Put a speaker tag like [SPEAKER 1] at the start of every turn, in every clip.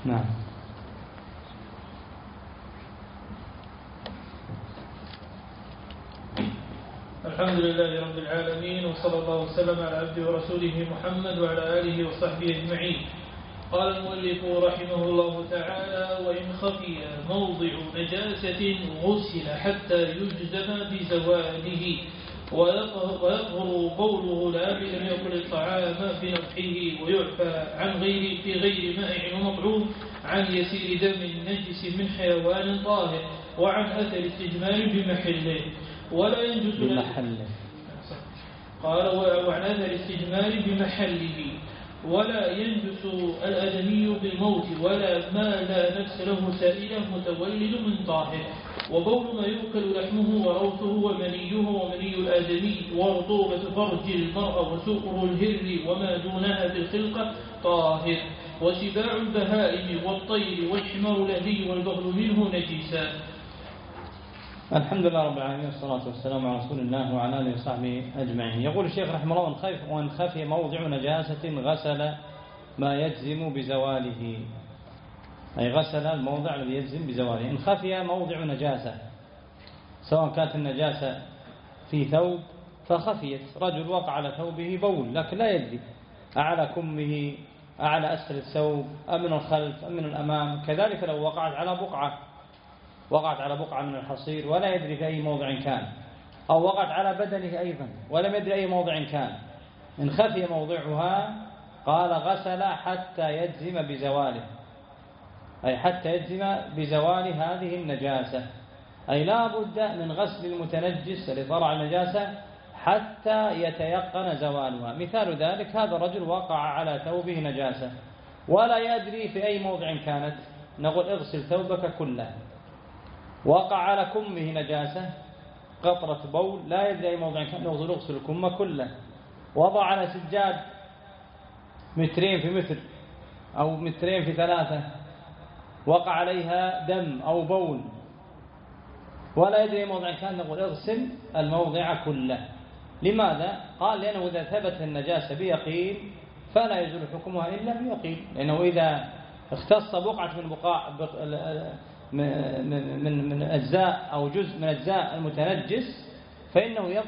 [SPEAKER 1] نعم.
[SPEAKER 2] الحمد لله رب العالمين، وصلى الله وسلم على عبده ورسوله محمد وعلى آله وصحبه أجمعين. قال المؤلف رحمه الله تعالى: وإن خفي موضع نجاسة غسل حتى يجزم بزواله، ويطهر بوله لابد لم يأكل الطعام بنضحه، ويعفى عن غير في غير مائع ومطعوم عن يسير دم نجس من حيوان طاهر، وعن أثر استجمال بمحله ولا ينجس
[SPEAKER 1] بمحله.
[SPEAKER 2] قال: وعن أثر الاستجمال بمحله ولا ينجس الآدمي بالموت ولا ما لا نفس له سائله متولد من طاهر، وبول ما يؤكل لحمه وروثه ومنيه ومني الآدمي ورطوبة فرج المرأة وسؤر الهر وما دونها في الخلقة طاهر، وسباع البهائم والطير والحمار الأهلي والبغل منه نجسان.
[SPEAKER 1] الحمد لله رب العالمين، والصلاة والسلام على رسول الله وعلى آله وصحبه أجمعين. يقول الشيخ رحمه الله: وإن خفي موضع نجاسة غسل ما يجزم بزواله، أي غسل الموضع الذي يجزم بزواله. إن خفي موضع نجاسة، سواء كانت النجاسة في ثوب فخفيت، رجل وقع على ثوبه بول لكن لا يدري أعلى كمه أعلى أسفل الثوب أم من الخلف أم من الأمام، كذلك لو وقعت على بقعة من الحصير ولا يدري في أي موضع كان، أو وقعت على بدنه أيضا ولم يدري أي موضع كان، إن خفي موضعها قال غسل حتى يجزم بزواله، أي حتى يجزم بزوال هذه النجاسة، أي لا بد من غسل المتنجس الذي طلع النجاسة حتى يتيقن زوالها. مثال ذلك: هذا الرجل وقع على ثوبه نجاسة ولا يدري في أي موضع كانت، نقول اغسل ثوبك كله. وقع على كمه نجاسة، قطرة بول، لا يدري أي موضع كان، نقول اغسل الكم كله. وضع على سجاد 2 في متر أو 2 في 3، وقع عليها دم أو بول ولا يدري أي موضع كان، نقول اغسل الموضع كله. لماذا؟ قال: لأنه إذا ثبت النجاسة بيقين فلا يزول حكمها إلا بيقين، لأنه إذا اختص بقعة من بقاع من أجزاء أو جزء من أجزاء المتنجس فإنه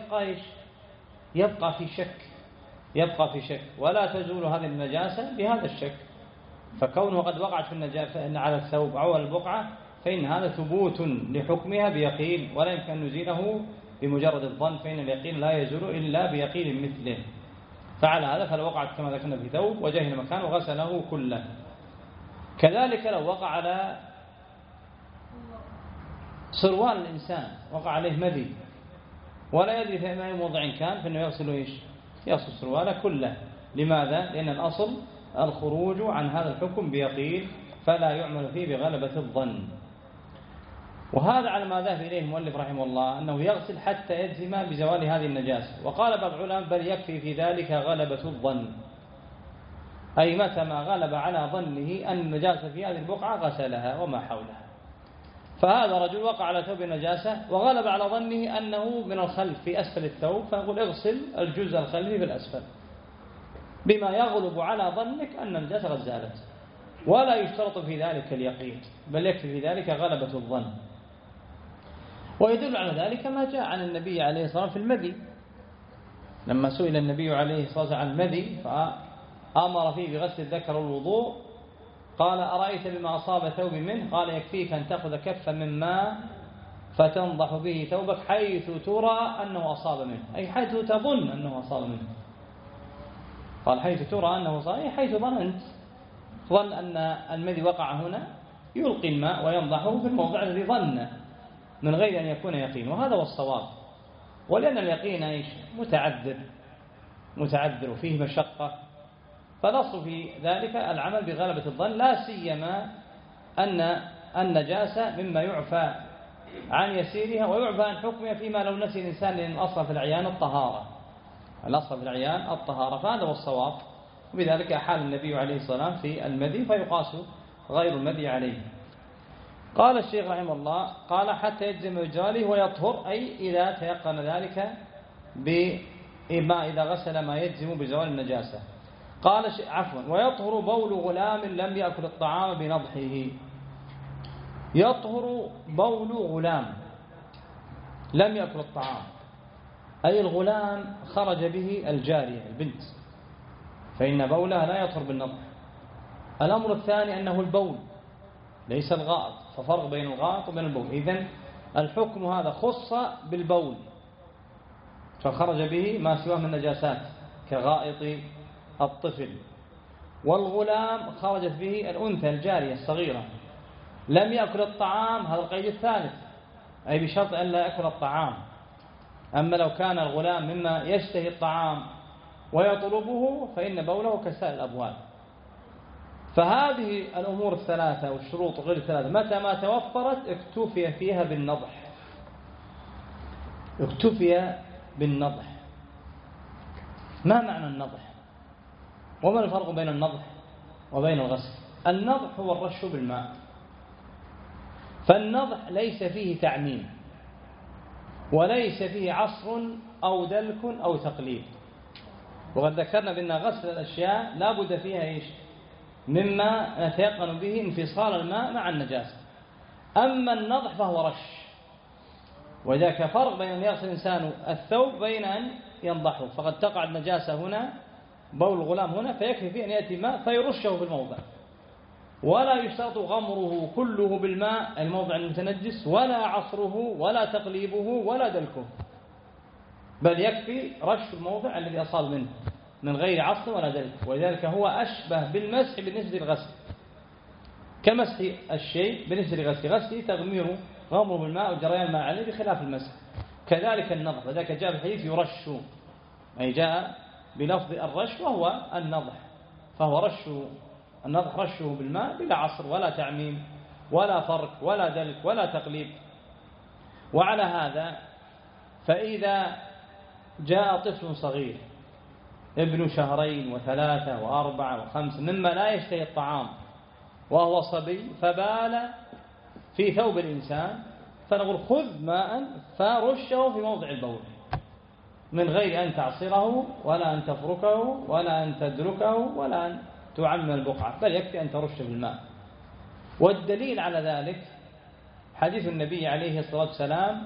[SPEAKER 1] يبقى في شك ولا تزول هذه النجاسة بهذا الشك. فكونه قد وقعت في النجاسة على الثوب أو البقعة فإن هذا ثبوت لحكمها بيقين، ولا يمكن أن نزيله بمجرد الظن، فإن اليقين لا يزول إلا بيقين مثله. فعلى هذا فلو وقعت كما ذكرنا في ثوب وجهل مكانه وغسله كله. كذلك لو وقع على سروال الإنسان، وقع عليه مذي ولا يدري في أي موضع كان، فإنه يغسل يغسل سرواله كله. لماذا؟ لأن الأصل الخروج عن هذا الحكم بيقين، فلا يعمل فيه بغلبة الظن. وهذا على ما ذهب إليه المؤلف رحمه الله، أنه يغسل حتى يجزم بزوال هذه النجاسة. وقال بعض العلماء: بل يكفي في ذلك غلبة الظن، أي متى ما غلب على ظنه أن النجاسة في هذه البقعة غسلها وما حولها. فهذا رجل وقع على ثوب النجاسة وغلب على ظنه أنه من الخلف في أسفل الثوب، فنقول اغسل الجزء الخلفي في الأسفل، بما يغلب على ظنك أن النجاسة قد زالت، ولا يشترط في ذلك اليقين، بل يكفي في ذلك غلبة الظن. ويدل على ذلك ما جاء عن النبي عليه الصلاة والسلام في المذي، لما سئل النبي عليه الصلاة والسلام عن المذي فأمر فيه بغسل الذكر والوضوء، قال: أرأيت بما أصاب ثوب منه؟ قال: يكفيك أن تأخذ كفا من ماء فتنضح به ثوبك حيث ترى أنه أصاب منه، أي حيث تظن أنه أصاب منه. قال: حيث ترى أنه أصاب، أي حيث ظن أن المذي وقع هنا، يلقي الماء وينضحه في الموضع الذي ظن من غير أن يكون يقين، وهذا هو الصواب. ولأن اليقين متعذر وفيه مشقة، فالأصل في ذلك العمل بغلبة الظن، لا سيما أن النجاسة مما يعفى عن يسيرها ويعفى عن حكمها فيما لو نسي الإنسان، لأن الأصل في العيان الطهارة، فهذا هو الصواب. وبذلك أحال النبي عليه الصلاة والسلام في المذي، فيقاس غير المذي عليه. قال الشيخ رحمه الله: قال: حتى يجزم بزواله ويطهر، أي إذا تيقن ذلك إذا غسل ما يجزم بزوال النجاسة. قال عفوا ويطهر بول غلام لم يأكل الطعام بنضحه. يطهر بول غلام لم يأكل الطعام، أي الغلام خرج به الجارية البنت، فإن بولها لا يطهر بالنضح. الأمر الثاني أنه البول ليس الغائط، ففرق بين الغائط وبين البول. إذن الحكم هذا خص بالبول، فخرج به ما سواه من نجاسات كغائط الطفل. والغلام خرجت به الأنثى الجارية الصغيرة. لم يأكل الطعام، هذا القيد الثالث، أي بشرط أن لا يأكل الطعام. أما لو كان الغلام مما يشتهي الطعام ويطلبه فإن بوله كسائر الأبوال. فهذه الأمور الثلاثة والشروط غير الثلاثة متى ما توفرت اكتفي فيها بالنضح. اكتفي بالنضح. ما معنى النضح؟ وما الفرق بين النضح وبين الغسل؟ النضح هو الرش بالماء، فالنضح ليس فيه تعميم وليس فيه عصر أو دلك أو تقليب. وقد ذكرنا بأن غسل الأشياء لا بد فيها إيش؟ مما نتيقن به انفصال الماء مع النجاسة. أما النضح فهو رش، وذاك فرق بين أن يغسل الإنسان الثوب بين أن ينضحه. فقد تقع النجاسة هنا، بول الغلام هنا، فيكفي فيه أن يأتي ماء فيرشه في الموضع، ولا يشترط غمره كله بالماء الموضع المتنجس، ولا عصره ولا تقليبه ولا دلكه، بل يكفي رش الموضع الذي أصاب منه من غير عصر ولا دلك. ولذلك هو أشبه بالمسح بالنسبة للغسل، كمسح الشيء بالنسبة لغسله. غسله تغميره غمره بالماء وجريان الماء عليه بخلاف المسح. كذلك النضح، وذلك جاء في الحديث يرش، أي جاء بلفظ الرش وهو النضح، فهو رش النضح رشه بالماء بلا عصر ولا تعميم ولا فرق ولا دلك ولا تقليب. وعلى هذا فإذا جاء طفل صغير ابن 2 و3 و4 و5 مما لا يشتهي الطعام وهو صبي فبال في ثوب الإنسان، فنقول خذ ماء فرشه في موضع البول من غير أن تعصره ولا أن تفركه ولا أن تدركه ولا أن تعمم البقعة، بل يكفي أن ترش بالماء. والدليل على ذلك حديث النبي عليه الصلاة والسلام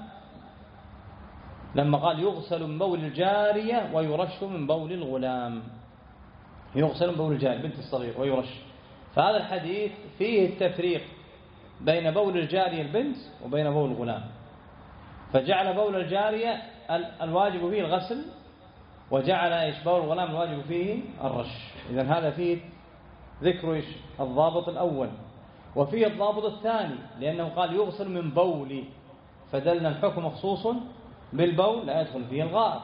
[SPEAKER 1] لما قال يغسل من بول الجارية ويرش من بول الغلام. يغسل من بول الجارية بنت الصغير ويرش. فهذا الحديث فيه التفريق بين بول الجارية البنت وبين بول الغلام، فجعل بول الجارية الواجب فيه الغسل، وجعل بول الغلام الواجب فيه الرش. إذن هذا فيه ذكر الضابط الأول، وفيه الضابط الثاني، لأنه قال يغسل من بول، فدلنا الحكم مخصوص بالبول لا يدخل فيه الغائط.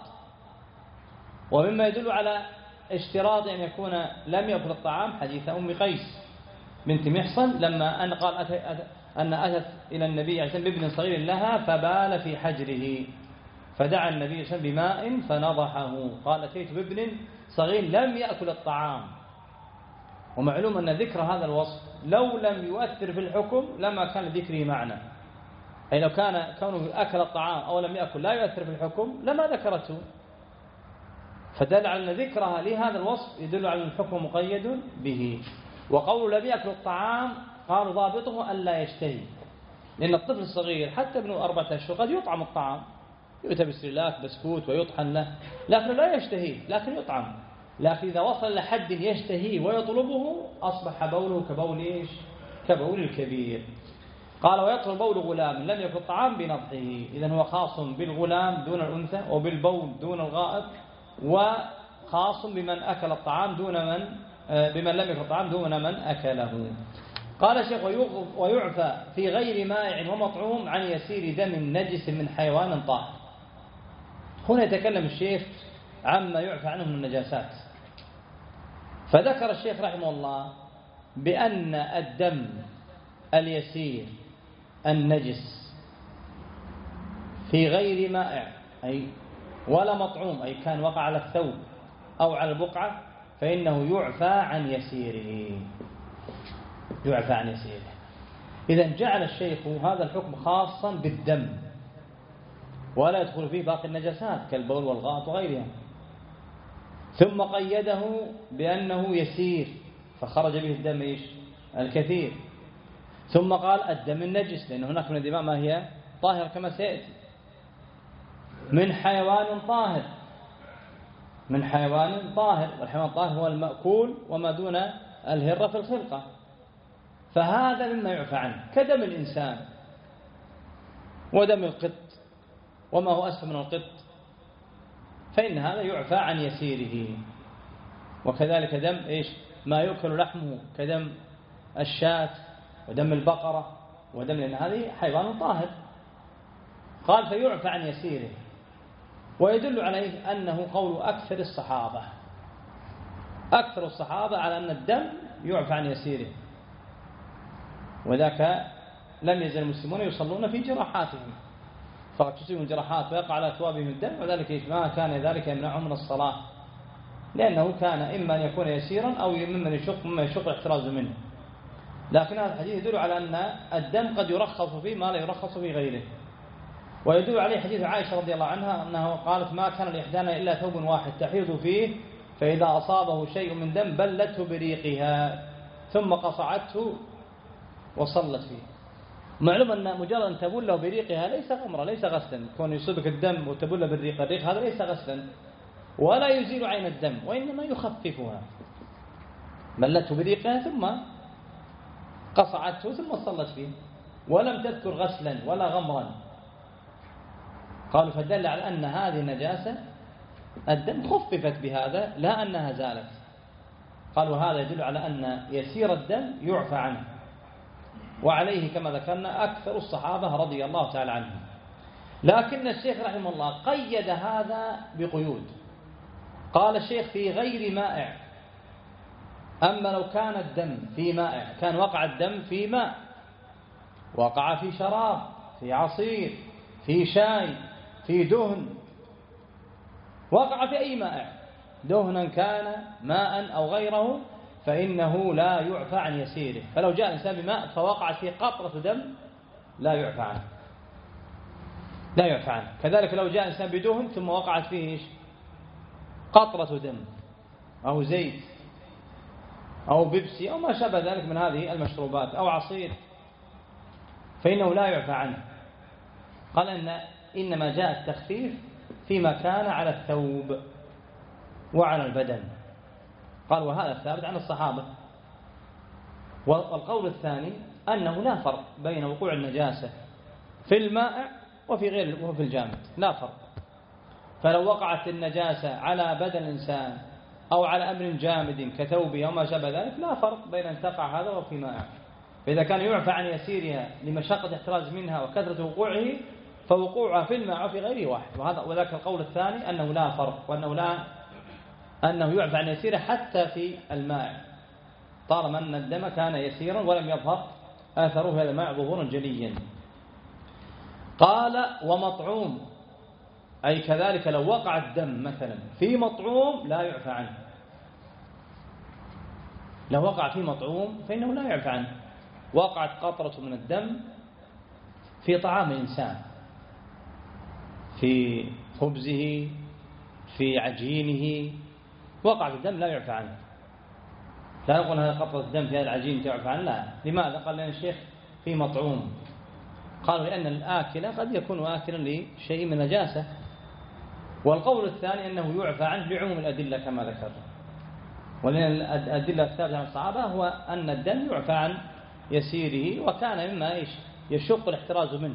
[SPEAKER 1] ومما يدل على اشتراط أن يكون لم يأكل الطعام حديث أم قيس بنت محصن لما أن قال أتت إلى النبي عليه الصلاة والسلام بابن صغير لها فبال في حجره، فدعا النبي صلى الله عليه وسلم بماء فنضحه. قال أتيت بابن صغير لم يأكل الطعام. ومعلوم أن ذكر هذا الوصف لو لم يؤثر في الحكم لما كان ذكره معنى، أي لو كان كونه أكل الطعام أو لم يأكل لا يؤثر في الحكم لما ذكرته. فدل على أن ذكرها لهذا الوصف يدل على أن الحكم مقيد به. وقول لم يأكل الطعام قال ضابطه ألا يشتهي، لأن الطفل الصغير حتى ابن 4 أشهر قد يطعم الطعام، يؤتى بسريلاك بسكوت ويطحن له، لكن لا يشتهي، لكن يطعم. لكن إذا وصل لحد يشتهي ويطلبه أصبح بوله كبول إيش؟ كبول الكبير. قال ويطهر بول غلام لم يأكل الطعام بنضحه. إذن هو خاص بالغلام دون الأنثى، وبالبول دون الغائط، وخاص بمن أكل الطعام دون بمن لم يأكل الطعام دون من أكله. قال الشيخ ويعفى في غير مائع ومطعوم عن يسير دم نجس من حيوان طاهر. هنا يتكلم الشيخ عما يعفى عنه من النجاسات، فذكر الشيخ رحمه الله بأن الدم اليسير النجس في غير مائع أي ولا مطعوم، أي كان وقع على الثوب أو على البقعة، فإنه يعفى عن يسيره. يعفى عن يسيره. إذن جعل الشيخ هذا الحكم خاصا بالدم، ولا يدخل فيه باقي النجاسات كالبول والغائط وغيرها. ثم قيده بأنه يسير فخرج به الدم إيش؟ الكثير. ثم قال الدم النجس، لأن هناك من الدماء ما هي طاهرة كما سيأتي، من حيوان طاهر، من حيوان طاهر، والحيوان الطاهر هو المأكول وما دون الهرة في الخلقة، فهذا مما يعفى عنه، كدم الإنسان ودم القط وما هو أسفل من القط، فإن هذا يعفى عن يسيره. وكذلك دم إيش؟ ما يؤكل لحمه كدم الشاة ودم البقرة ودم، لأن هذه حيوان طاهر. قال فيعفى عن يسيره. ويدل عليه أنه قول أكثر الصحابة، أكثر الصحابة على أن الدم يعفى عن يسيره، وذاك لم يزل المسلمون يصلون في جراحاتهم، فقد تصيبهم جراحات ويقع على ثوابهم الدم، وذلك ما كان ذلك يمنعهم من الصلاة، لأنه كان إما أن يكون يسيرا أو مما يشق الاحتراز منه. لكن هذا الحديث يدل على أن الدم قد يرخص فيه ما لا يرخص في غيره. ويدل عليه حديث عائشة رضي الله عنها أنها قالت ما كان لإحدانا إلا ثوب واحد تحيض فيه، فإذا أصابه شيء من دم بلته بريقها ثم قصعته وصلت فيه. معلوم أن مجرد أن تبله بريقها ليس غمرة، ليس غسلا، كون يصيبك الدم وتبله بالريق، الريق هذا ليس غسلا ولا يزيل عين الدم، وإنما يخففها. بلته بريقها ثم قصعته ثم صلت فيه، ولم تذكر غسلا ولا غمرا. قالوا فدل على أن هذه النجاسة الدم خففت بهذا لا أنها زالت. قالوا هذا يدل على أن يسير الدم يعفى عنه، وعليه كما ذكرنا أكثر الصحابة رضي الله تعالى عنهم. لكن الشيخ رحمه الله قيد هذا بقيود. قال الشيخ في غير مائع. أما لو كان الدم في مائع، كان وقع الدم في ماء، وقع في شراب، في عصير، في شاي، في دهن، وقع في أي مائع، دهنا كان ماء أو غيره، فإنه لا يعفى عن يسيره. فلو جاء الإنسان بماء فوقعت فيه قطرة دم لا يعفى عنه، لا يعفى عنه. كذلك لو جاء الإنسان بدهن ثم وقعت فيه قطرة دم أو زيت أو بيبسي أو ما شابه ذلك من هذه المشروبات أو عصير، فإنه لا يعفى عنه. قال إنما جاء التخفيف فيما كان على الثوب وعلى البدن. قال وهذا الثابت عن الصحابة. والقول الثاني أنه لا فرق بين وقوع النجاسة في المائع وفي غير وفي الجامد، لا فرق. فلو وقعت النجاسة على بدن الإنسان أو على أمر جامد كثوبه أو ما شابه ذلك لا فرق بين أن تقع هذا وفي مائع. فإذا كان يعفى عن يسيرها لمشقة احتراز منها وكثرة وقوعه، فوقوعها في الماء وفي غيره واحد. وذاك القول الثاني أنه لا فرق، أنه يعفى عن يسيره حتى في الماء، طالما أن الدم كان يسيرا ولم يظهر آثره في هذا الماء ظهورا جليا. قال ومطعوم، أي كذلك لو وقع الدم مثلا في مطعوم لا يعفى عنه. لو وقع في مطعوم فإنه لا يعفى عنه. وقعت قطرة من الدم في طعام الإنسان، في خبزه، في عجينه، وقع في الدم لا يعفى عنه. لا نقول هذا قطرة الدم في هذا العجين تعفى عنه، لا. لماذا؟ قال لنا الشيخ في مطعوم. قالوا لأن الآكل قد يكون آكلا لشيء من نجاسة. والقول الثاني أنه يعفى عنه بعموم الأدلة كما ذكرنا. ولأن الأدلة الثابتة عن الصحابة هو أن الدم يعفى عن يسيره، وكان مما يشق الاحتراز منه.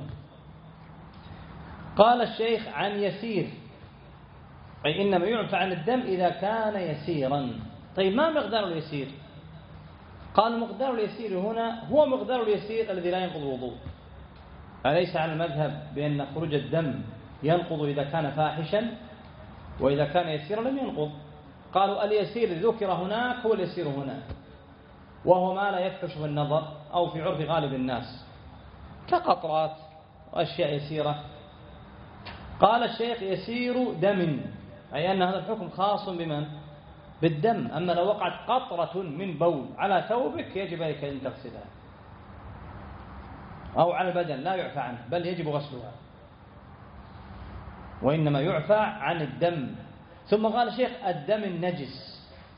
[SPEAKER 1] قال الشيخ عن يسير، أي إنما يعفى عن الدم إذا كان يسيرا. طيب ما مقدار اليسير؟ قال مقدار اليسير هنا هو مقدار اليسير الذي لا ينقض الوضوء. أليس على المذهب بأن خروج الدم ينقض إذا كان فاحشا، وإذا كان يسيرا لم ينقض؟ قالوا اليسير ذكر هناك هو اليسير هنا، وهو ما لا يفحش في النظر أو في عرف غالب الناس كقطرات وأشياء يسيرة. قال الشيخ يسير دم، أي أن هذا الحكم خاص بمن؟ بالدم. أما لو وقعت قطرة من بول على ثوبك يجب عليك أن تغسلها، أو على البدن لا يعفى عنه بل يجب غسلها، وإنما يعفى عن الدم ثم قال الشيخ الدم النجس.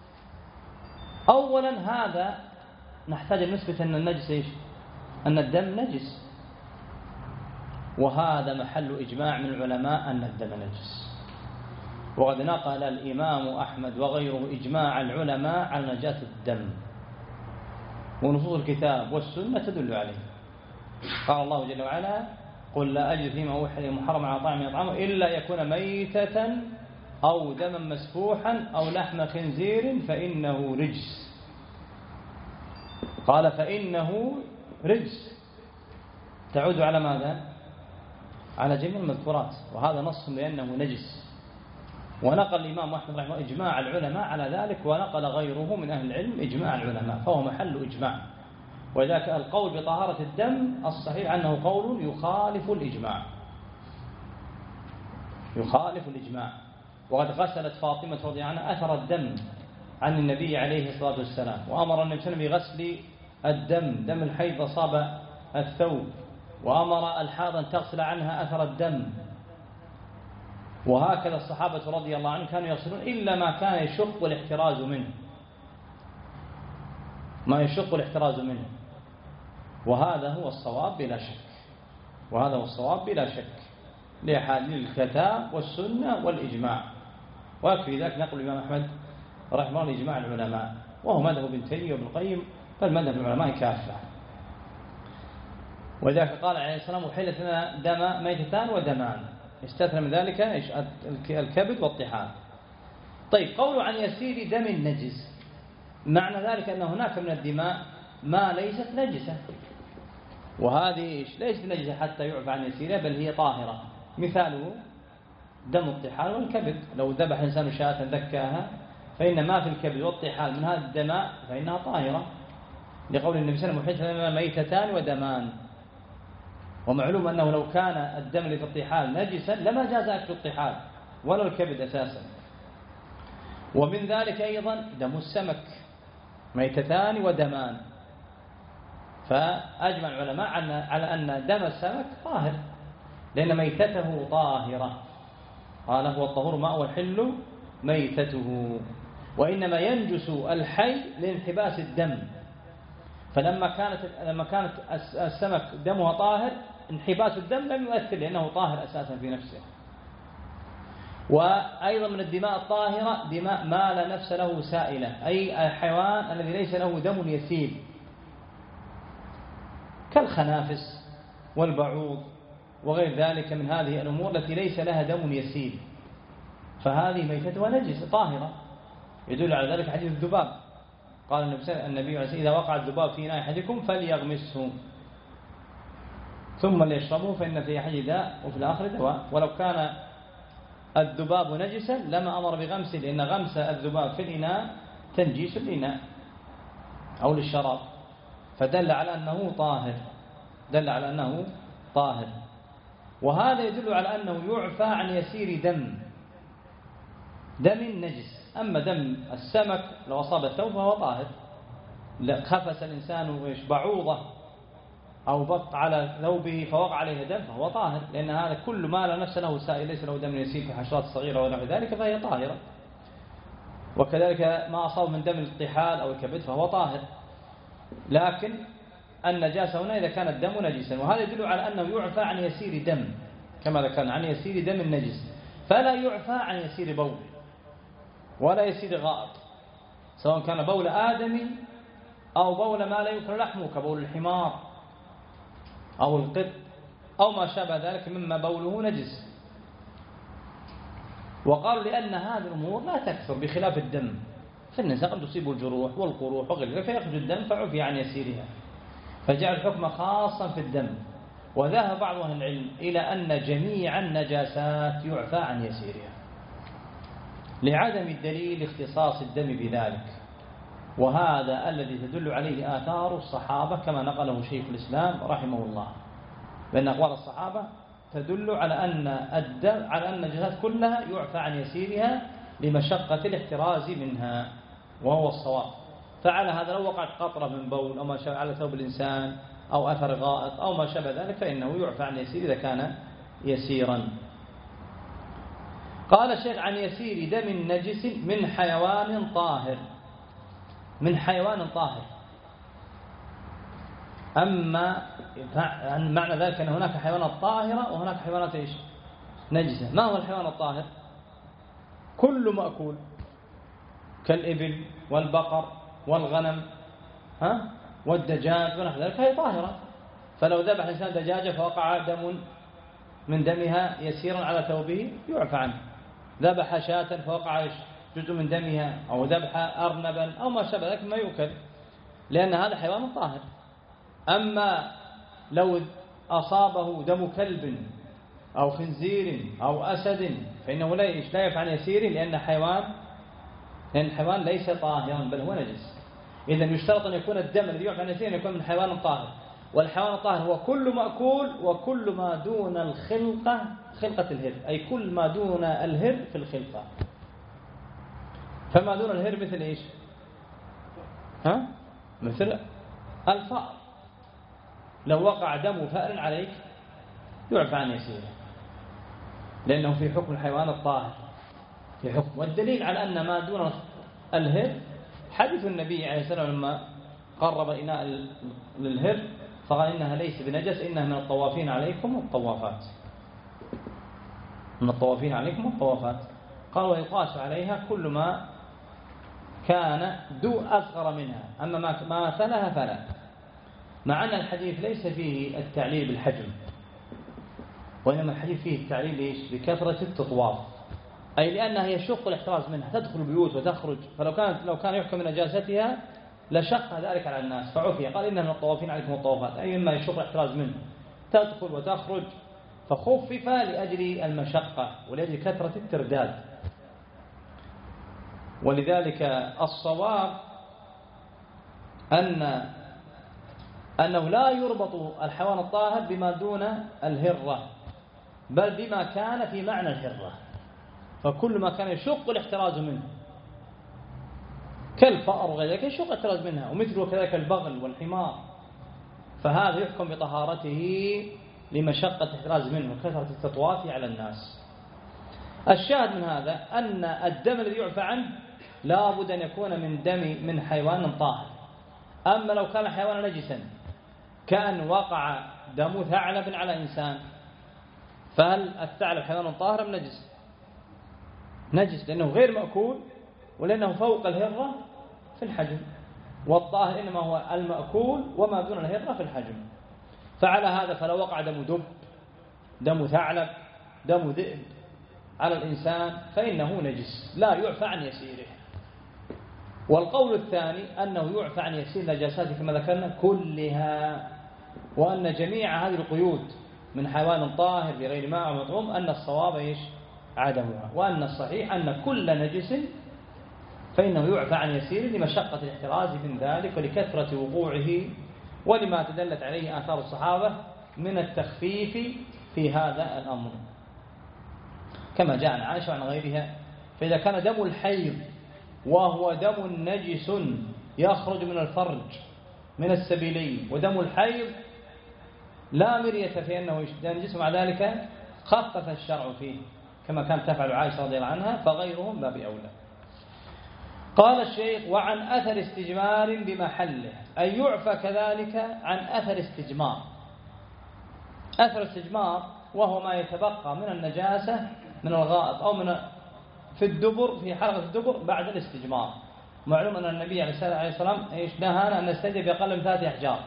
[SPEAKER 1] أولا هذا نحتاج أن نثبت أن النجس إيش؟ أن الدم نجس، وهذا محل إجماع من العلماء أن الدم نجس. وقد نقل الإمام أحمد وغيره إجماع العلماء على نجاسة الدم، ونصوص الكتاب والسنة تدل عليه. قال الله جل وعلا قل لا أجد فيما أوحي محرم على طاعم يطعمه إلا يكون ميتة أو دما مسفوحا أو لحم خنزير فإنه رجس. قال فإنه رجس، تعود على ماذا؟ على جميع المذكورات، وهذا نص بأنه نجس. ونقل الإمام أحمد رحمه الله إجماع العلماء على ذلك، ونقل غيره من أهل العلم إجماع العلماء، فهو محل إجماع. وذاك القول بطهارة الدم الصحيح أنه قول يخالف الإجماع، يخالف الإجماع. وقد غسلت فاطمة رضي الله عنها أثر الدم عن النبي عليه الصلاة والسلام، وأمر النبي صلى الله عليه وسلم بغسل الدم، دم الحيض أصاب الثوب، وأمر الحاض أن تغسل عنها أثر الدم. وهكذا الصحابة رضي الله عنهم كانوا يغسلون إلا ما كان يشق الاحتراز منه، ما يشق الاحتراز منه. وهذا هو الصواب بلا شك، وهذا هو الصواب بلا شك لأحاديث الكتاب والسنة والإجماع. ويكفي ذلك نقل الإمام أحمد رحمه الله إجماع العلماء، وهو مذهب ابن تيمية وابن القيم، بل مذهب العلماء كافة. وذلك قال عليه السلام وحلت لنا دم ميتتان ودمان، استثنى من ذلك الكبد والطحال. طيب، قوله عن يسير دم النجس، معنى ذلك أن هناك من الدماء ما ليست نجسة، وهذه ليست نجسة حتى يعفى عن يسيرها، بل هي طاهرة. مثاله دم الطحال والكبد، لو ذبح إنسان شاة ذكاها فإن ما في الكبد والطحال من هذه الدماء فإنها طاهرة، لقول النبي صلى الله عليه وسلم وحلت لنا ميتتان ودمان. ومعلوم أنه لو كان الدم اللي في الطحال نجسا لما جاز أكل الطحال ولا الكبد أساسا. ومن ذلك أيضا دم السمك، ميتتان ودمان. فأجمع العلماء على أن دم السمك طاهر، لأن ميتته طاهرة. قال هو الطهور ماء والحل ميتته. وإنما ينجس الحي لانحباس الدم، فلما كانت السمك دمها طاهر انحباس الدم لم يؤثر، لأنه طاهر أساسا في نفسه. وأيضا من الدماء الطاهرة دماء ما لا نفس له سائلة، أي الحيوان الذي ليس له دم يسيل، كالخنافس والبعوض وغير ذلك من هذه الأمور التي ليس لها دم يسيل، فهذه ميتتها نجسة طاهرة. يدل على ذلك حديث الذباب، قال النبي عليه الصلاة والسلام إذا وقع الذباب في إناء أحدكم فليغمسه ثم ليشربه فإن في أحد داء وفي الآخر دواء. ولو كان الذباب نجسا لما أمر بغمسه، لأن غمس الذباب في الإناء تنجيس الإناء أو للشراب، فدل على أنه طاهر، دل على أنه طاهر. وهذا يدل على أنه يعفى عن يسير دم نجس. أما دم السمك لو أصاب الثوب فهو طاهر، خفس الإنسان بعوضة أو بط على ثوبه فوقع عليه دم فهو طاهر، لأن هذا كل ما لا نفس له سائل ليس له دم يسير في حشرات صغيرة ونحو ذلك فهي طاهرة. وكذلك ما أصاب من دم الطحال أو الكبد فهو طاهر. لكن النجاسة هنا إذا كان الدم نجسا، وهذا يدل على أنه يعفى عن يسير دم كما ذكرنا، عن يسير دم النجس، فلا يعفى عن يسير بول ولا يسير غائط، سواء كان بول آدمي أو بول ما لا يؤكل لحمه كبول الحمار أو القط أو ما شابه ذلك مما بوله نجس. وقالوا لأن هذه الأمور لا تكثر بخلاف الدم، فالنساء قد تصيب الجروح والقروح وغير ذلك فيخرج الدم فعفي عن يسيرها، فجعل الحكم خاصا في الدم. وذهب بعض أهل العلم إلى أن جميع النجاسات يعفى عن يسيرها لعدم الدليل اختصاص الدم بذلك، وهذا الذي تدل عليه آثار الصحابة كما نقله شيخ الإسلام رحمه الله، لأن أقوال الصحابة تدل على أن النجاسات كلها يعفى عن يسيرها لمشقة الاحتراز منها، وهو الصواب. فعلى هذا لو وقعت قطرة من بول أو ما شابه على ثوب الإنسان أو أثر غائط أو ما شابه ذلك فإنه يعفى عن يسير إذا كان يسيرا. قال الشيخ عن يسير دم نجس من حيوان طاهر، من حيوان طاهر. أما معنى ذلك أن هناك حيوانات طاهرة وهناك حيوانات إيش؟ نجسة. ما هو الحيوان الطاهر؟ كل مأكول كالإبل والبقر والغنم والدجاج ونحو ذلك هي طاهرة. فلو ذبح الإنسان دجاجة فوقع دم من دمها يسيرا على ثوبه يعفى عنه. ذبح شاة فوقع جزء من دمها، أو ذبح أرنبا أو ما شابه ذلك ما يؤكل، لأن هذا حيوان طاهر. أما لو أصابه دم كلب أو خنزير أو أسد فإنه لا يعفى عن يسير، لأن الحيوان ليس طاهرا بل هو نجس. إذا يشترط أن يكون الدم الذي يعفى عن يسير أن يكون من حيوان طاهر. والحيوان الطاهر هو كل مأكول وكل ما دون الخلقة، خلقة الهر، أي كل ما دون الهر في الخلقة. فما دون الهر مثل إيش؟ مثل الفأر. لو وقع دم فأر عليك يعفى عن يسيره، لأنه في حكم الحيوان الطاهر في حكم. والدليل على أن ما دون الهر حديث النبي عليه السلام لما قرب إناء للهر فقال إنها ليس بنجس، إنها من الطوافين عليكم والطوافات، من الطوافين عليكم والطوافات. قال ويقاس عليها كل ما كان أصغر منها، أما ما مثلها فلا. مع أن الحديث ليس فيه التعليل بالحجم، وإنما الحديث فيه التعليل بكثرة التطواف، أي لأنها يشق الاحتراز منها، تدخل البيوت وتخرج. لو كان يحكم من نجاستها لشق ذلك على الناس، فعفي قال إنها من الطوافين عليكم الطوافات، أي مما يشق الاحتراز منه، تدخل وتخرج، فخفف لأجل المشقة ولأجل كثرة الترداد. ولذلك الصواب أنه لا يربط الحيوان الطاهر بما دون الهرة، بل بما كان في معنى الهرة. فكل ما كان يشق الاحتراز منه كالفأر وغير ذلك يشق الاحتراز منها، ومثله كذلك البغل والحمار، فهذا يحكم بطهارته لمشقة الاحتراز منه وكثرة التطواف على الناس. الشاهد من هذا أن الدم الذي يعفى عنه لا بد أن يكون من حيوان طاهر. أما لو كان حيوانا نجسا كأن وقع دم ثعلب على إنسان، فهل الثعلب حيوان طاهر أم نجس؟ نجس، لأنه غير مأكول ولأنه فوق الهرة في الحجم، والطاهر إنما هو المأكول وما دون الهرة في الحجم. فعلى هذا فلو وقع دم دب، دم ثعلب، دم ذئب على الإنسان فإنه نجس لا يعفى عن يسيره. والقول الثاني أنه يعفى عن يسير نجاسات كما ذكرنا كلها، وأن جميع هذه القيود من حيوان طاهر بغير ماء ومطعوم أن الصواب إيش؟ عدمها، وأن الصحيح أن كل نجس فإنه يعفى عن يسير لمشقة الاحتراز من ذلك ولكثرة وقوعه، ولما تدلت عليه آثار الصحابة من التخفيف في هذا الأمر كما جاء عن عائشة وعن غيرها. فإذا كان دم الحيض وهو دم نجس يخرج من الفرج من السبيلين، ودم الحيض لا مرية في أنه ينجس، مع ذلك خفف الشرع فيه كما كانت تفعل عائشة رضي الله عنها، فغيرهم باب أولى. قال الشيخ وعن أثر استجمار بمحله، أي يعفى كذلك عن أثر استجمار. أثر استجمار وهو ما يتبقى من النجاسة من الغائط أو من في الدبر، في حلقة الدبر بعد الاستجمار. معلوم أن النبي عليه السلام نهانا أن نستجمر بأقل من 3 أحجار.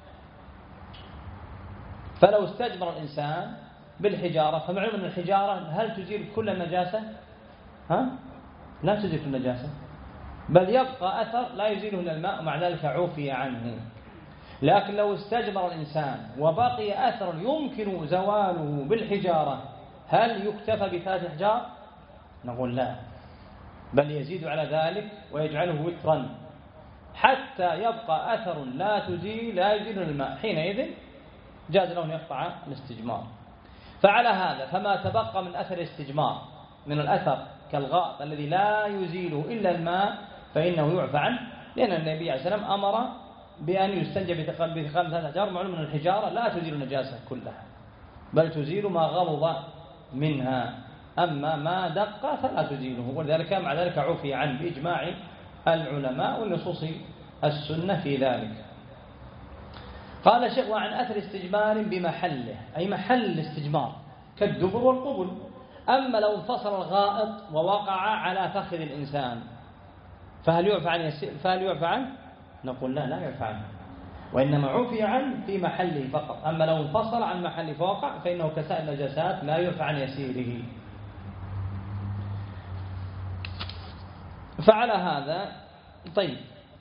[SPEAKER 1] فلو استجمر الإنسان بالحجارة فمعلوم أن الحجارة هل تزيل كل النجاسة؟ لا تزيل كل النجاسة، بل يبقى أثر لا يزيله إلا الماء، ومع ذلك عفي عنه. لكن لو استجمر الإنسان وبقي أثر يمكن زواله بالحجارة هل يكتفى ب3 أحجار؟ نقول لا، بل يزيد على ذلك ويجعله وترا حتى يبقى أثر لا يزيله الماء، حينئذ جاز له أن يقطع الاستجمار. فعلى هذا فما تبقى من أثر الاستجمار من الأثر كالغائط الذي لا يزيله إلا الماء فإنه يعفى عنه، لأن النبي عليه السلام أمر بأن يستنجى بثقل 3 أحجار. معلوم من الحجارة لا تزيل النجاسة كلها بل تزيل ما غلظ منها، أما ما دق فلا تزيله، ولذلك مع ذلك عفي عنه بإجماع العلماء ونصوص السنة في ذلك. قال الشيخ: وعن أثر استجمار بمحله، أي محل الاستجمار كالدبر والقبل. أما لو انفصل الغائط ووقع على فخذ الإنسان فهل يعفى عنه؟ نقول لا يعفى عنه، وإنما عفي عنه في محله فقط. أما لو انفصل عن محله فوقع فإنه كسائر النجاسات لا يعفى عن يسيره. فعلى هذا طيب.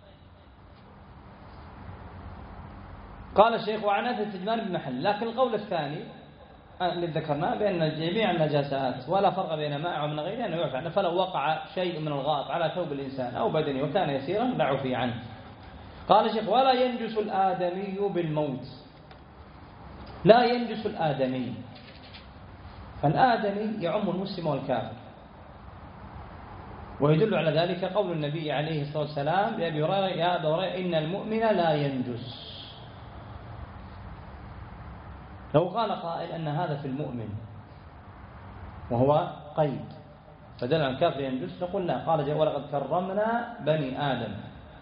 [SPEAKER 1] قال الشيخ: وعن أثر استجمار بمحل. لكن القول الثاني الذي ذكرناه بأن جميع النجاسات ولا فرق بين ماء ومن غيره أنه يعفى عنه، فلو وقع شيء من الغائط على ثوب الإنسان أو بدنه وكان يسيرا لا عفي عنه. قال الشيخ: ولا ينجس الآدمي بالموت. لا ينجس الآدمي. فالآدمي يعم المسلم والكافر، ويدل على ذلك قول النبي عليه الصلاة والسلام لأبي هريرة: يا أبا هريرة إن المؤمن لا ينجس. لو قال قائل أن هذا في المؤمن وهو قيد فدل عن الكافر ينجس، نقول لا. قال: ولقد كرمنا بني آدم.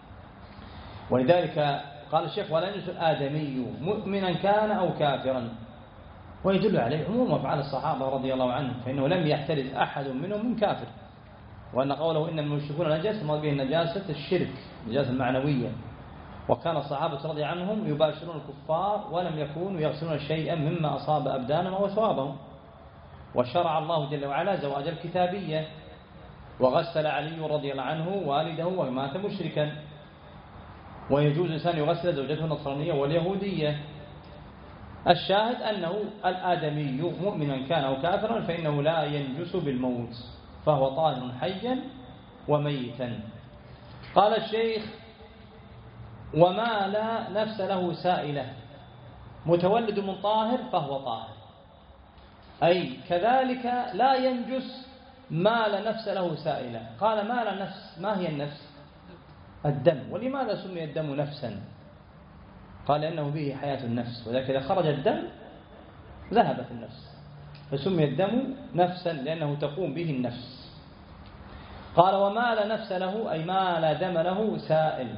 [SPEAKER 1] ولذلك قال الشيخ: ولا ينجس الآدمي مؤمنا كان أو كافرا، ويدل عليه عموم أفعال الصحابة رضي الله عنهم، فإنه لم يحترز أحد منهم من كافر. وأن قوله إن المشركون نجس مراد به نجاسة الشرك، نجاسة المعنوية. وكان الصحابة رضي الله عنهم يباشرون الكفار ولم يكونوا يغسلون شيئا مما أصاب أبدانهم أو ثوابهم. وشرع الله جل وعلا زواج الكتابية، وغسل علي رضي الله عنه والده ومات مشركا. ويجوز الإنسان يغسل زوجته النصرانية واليهودية. الشاهد أنه الآدمي مؤمنا كان أو كافرا فإنه لا ينجس بالموت، فهو طاهر حيا وميتا. قال الشيخ: وما لا نفس له سائلة متولد من طاهر فهو طاهر. أي كذلك لا ينجس ما لا نفس له سائلة. قال: ما لا نفس، ما هي النفس؟ الدم. ولماذا سمي الدم نفسا؟ قال: لأنه به حياة النفس، وذلك إذا خرج الدم ذهبت النفس، فسمي الدم نفسا لأنه تقوم به النفس. قال: وما لا نفس له أي ما لا دم له سائل،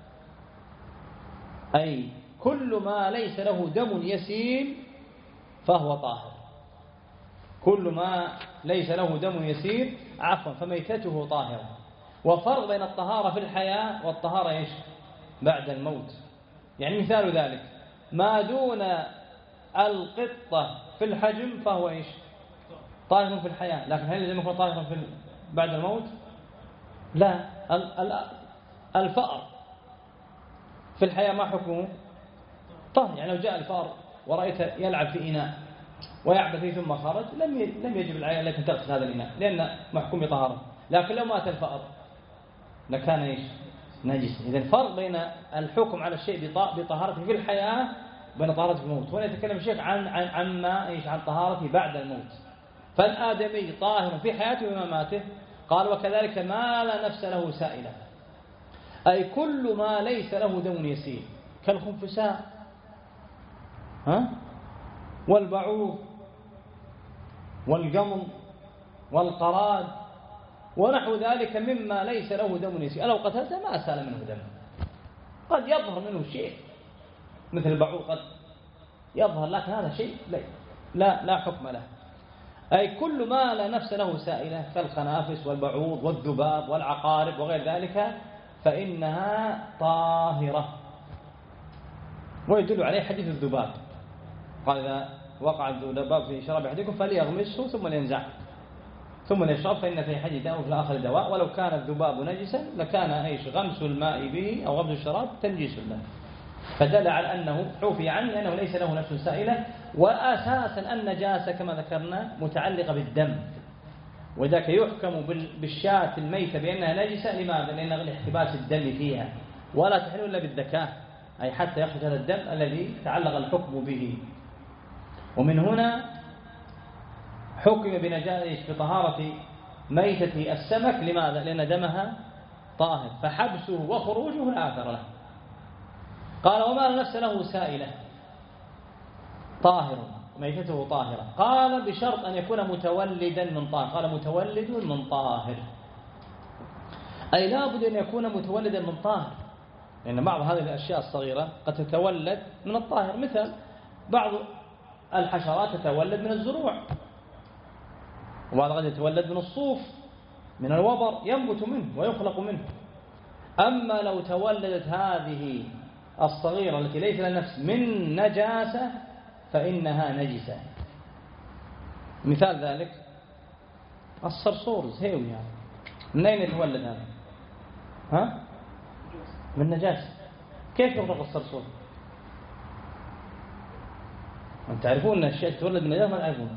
[SPEAKER 1] أي كل ما ليس له دم يسيل فهو طاهر. كل ما ليس له دم يسير فميتته طاهرة. وفرق بين الطهارة في الحياة والطهارة إيش؟ بعد الموت. يعني مثال ذلك ما دون القطة في الحجم فهو إيش؟ طاهر في الحياة. لكن هل لازم يكون طاهر بعد الموت؟ لا. الفأر في الحياة ما حكمه؟ طاهر. يعني لو جاء الفأر ورأيت يلعب في إناء ويعبث فيه ثم خرج لم يجب العيان التي تغسل هذا الإناء لأن محكوم بطهارة. لكن لو مات الفأر لكان إيش؟ نجس. إذا الفرق بين الحكم على الشيء بطهارته في الحياة بين طهارته في الموت. هنا يتكلم الشيخ عن طهارته بعد الموت. فالآدمي طاهر في حياته ومماته. قال: وكذلك ما لا نفس له سائلة، أي كل ما ليس له دم يسيل كالخنفساء والبعوض والجمل والقراد ونحو ذلك مما ليس له دم يسيل. لو قتلته ما سال منه دم. قد يظهر منه شيء مثل البعوض قد يظهر، لكن هذا شيء لا حكم له. أي كل ما لا نفس له سائلة كالخنافس والبعوض والذباب والعقارب وغير ذلك فإنها طاهرة. ويدل عليه حديث الذباب، قال: إذا وقع الذباب في شراب أحدكم فليغمسه ثم لينزعه ثم ليشرب فإن في حديث دواء وفي الآخر دواء. ولو كان الذباب نجسا لكان إيش؟ غمس الماء به أو غمس الشراب تنجيس له. فدل على أنه عفي عنه لأنه ليس له نفس سائلة. وأساسا النجاسة كما ذكرنا متعلقة بالدم، وذاك يحكم بالشاة الميتة بأنها نجسة. لماذا؟ لأن الاحتباس الدم فيها ولا تحل إلا بالذكاء، أي حتى يخرج هذا الدم الذي تعلق الحكم به. ومن هنا حكم بطهارة ميتة السمك. لماذا؟ لأن دمها طاهر، فحبسه وخروجه لا أثر له. قال: وما لا نفس له سائلة طاهر، ميتته طاهرة. قال بشرط أن يكون متولدا من طاهر. قال متولد من طاهر، أي لابد أن يكون متولدا من طاهر، لأن بعض هذه الأشياء الصغيرة قد تتولد من الطاهر، مثل بعض الحشرات تتولد من الزروع، وبعض قد يتولد من الصوف، من الوبر، ينبت منه ويخلق منه. أما لو تولدت هذه الصغيرة التي ليس لها نفس من نجاسة فإنها نجسة. مثال ذلك الصرصور زهيوي، يعني من أين يتولد هذا؟ من نجاسة. كيف يخلق الصرصور؟ أنتم تعرفون أن الشيء تتولد من نجاسة ما تعرفون.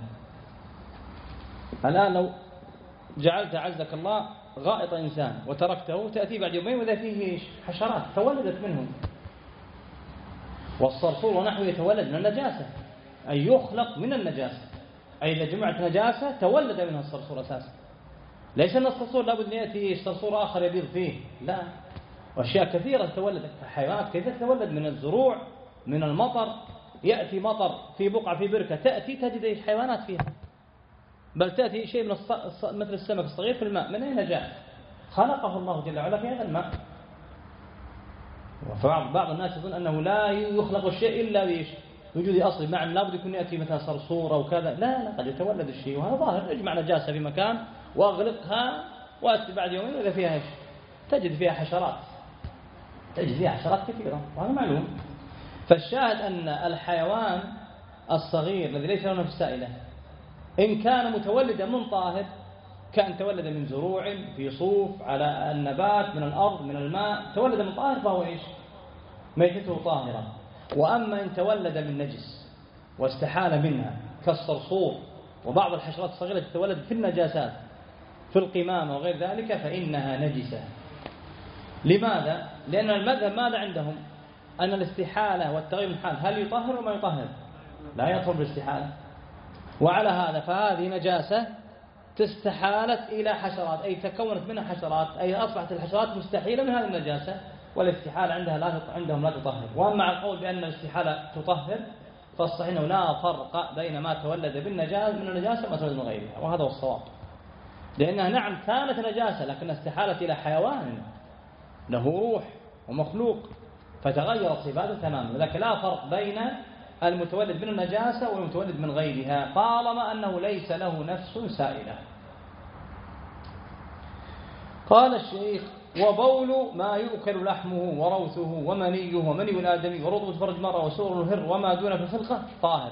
[SPEAKER 1] الآن لو جعلت عزك الله غائط إنسان وتركته، تأتي بعد يومين وإذا فيه حشرات تولدت منه. والصرصور ونحوه يتولد من النجاسة، أي يخلق من النجاسة، أي إذا جمعت نجاسة تولد منها الصرصور أساسا. ليس أن الصرصور لابد أن يأتي صرصور آخر يبيض فيه، لا، وأشياء كثيرة تتولد. حيوانات كثيرة تتولد من الزروع، من المطر. يأتي مطر في بقعة في بركة، تأتي تجد حيوانات فيها، بل تأتي شيء من مثل السمك الصغير في الماء. من أين جاء؟ خلقه الله جل وعلا في هذا الماء. وبعض الناس يظن أنه لا يخلق الشيء إلا بوجود أصلي، مع لابد يكون يأتي مثلا صرصور أو كذا. لا، قد يتولد الشيء وهذا ظاهر. اجمع نجاسة في مكان وأغلقها وأتي بعد يومين وإذا فيها إيش؟ تجد فيها حشرات، تجد فيها حشرات كثيرة، وهذا معلوم. فالشاهد أن الحيوان الصغير الذي ليس له نفس سائلة إن كان متولدا من طاهر، كان تولد من زروع في صوف على النبات من الأرض من الماء، تولد من طاهر فهو إيش؟ ميتته طاهرة. وأما إن تولد من نجس واستحال منها كالصرصور وبعض الحشرات الصغيرة تتولد في النجاسات في القمامة وغير ذلك فإنها نجسة. لماذا؟ لأن المذهب ماذا عندهم؟ أن الاستحالة والتغير من الحال هل يطهر وما يطهر؟ لا يطهر بالاستحالة. وعلى هذا فهذه نجاسة تستحالت إلى حشرات، أي تكونت منها حشرات، أي أصبحت الحشرات مستحيلة من هذه النجاسة، والاستحالة عندهم لا تطهر. وأما القول بأن الاستحالة تطهر فالصحيح أنه لا فرق بين ما تولد بالنجاسة من النجاسة وما تولد من غيرها، وهذا هو الصواب. لأنها نعم كانت نجاسة لكن استحالت إلى حيوان له روح ومخلوق فتغيرت صفاته تماما. لكن لا فرق بين المتولد من النجاسة والمتولد من غيرها طالما أنه ليس له نفس سائلة. قال الشيخ: وبول ما يؤكل لحمه وروثه ومنيه ومني الآدمي ورطب فرج مرة وسور الهر وما دون في الخلقة طاهر.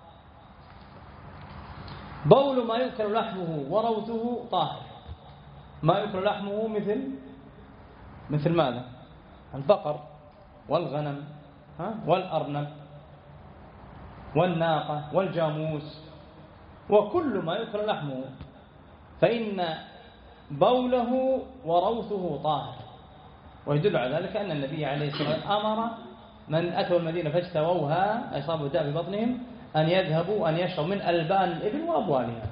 [SPEAKER 1] بول ما يؤكل لحمه وروثه طاهر. ما يؤكل لحمه مثل ماذا؟ البقر والغنم والأرنب والناقة والجاموس وكل ما يؤكل لحمه فإن بوله وروثه طاهر. ويدل على ذلك أن النبي عليه الصلاة والسلام أمر من أتوا المدينة فاجتووها أصابوا الداء ببطنهم أن يذهبوا أن يشربوا من ألبان الإبل وأبوالها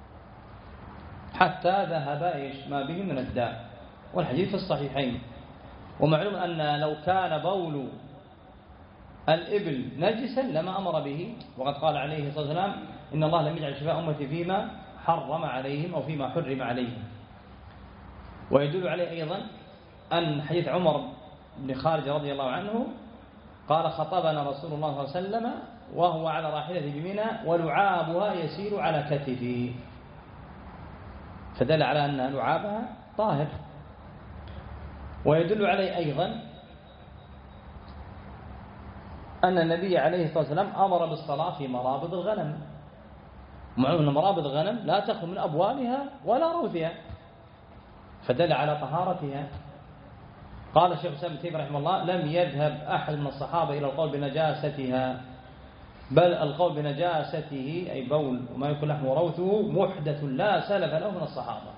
[SPEAKER 1] حتى ذهب ما به من الداء، والحديث في الصحيحين. ومعلوم أن لو كان بول الإبل نجسا لما أمر به، وقد قال عليه الصلاة والسلام: إن الله لم يجعل شفاء أمتي فيما حرم عليهم أو فيما حرم عليهم. ويدل عليه أيضا أن حديث عمر بن خالد رضي الله عنه قال: خطبنا رسول الله صلى الله عليه وسلم وهو على راحلته بمنى ولعابها يسير على كتفه، فدل على أن لعابها طاهر. ويدل عليه أيضا أن النبي عليه الصلاة والسلام أمر بالصلاة في مرابض الغنم، معلوم أن مرابض الغنم لا تخلو من أبوالها ولا روثها، فدل على طهارتها. قال الشيخ الإسلام ابن تيمية رحمه الله: لم يذهب أحد من الصحابة إلى القول بنجاستها، بل القول بنجاسته أي بول وما يكون لحمه وروثه محدث لا سلف له من الصحابة.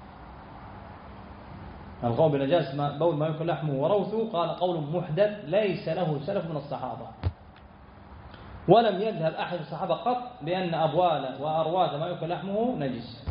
[SPEAKER 1] القول بنجاسة بول ما يكون لحمه وروثه قال قول محدث ليس له سلف من الصحابة. ولم يذهب أحد الصحابة قط بأن أبوال وأرواث ما يكون لحمه نجس.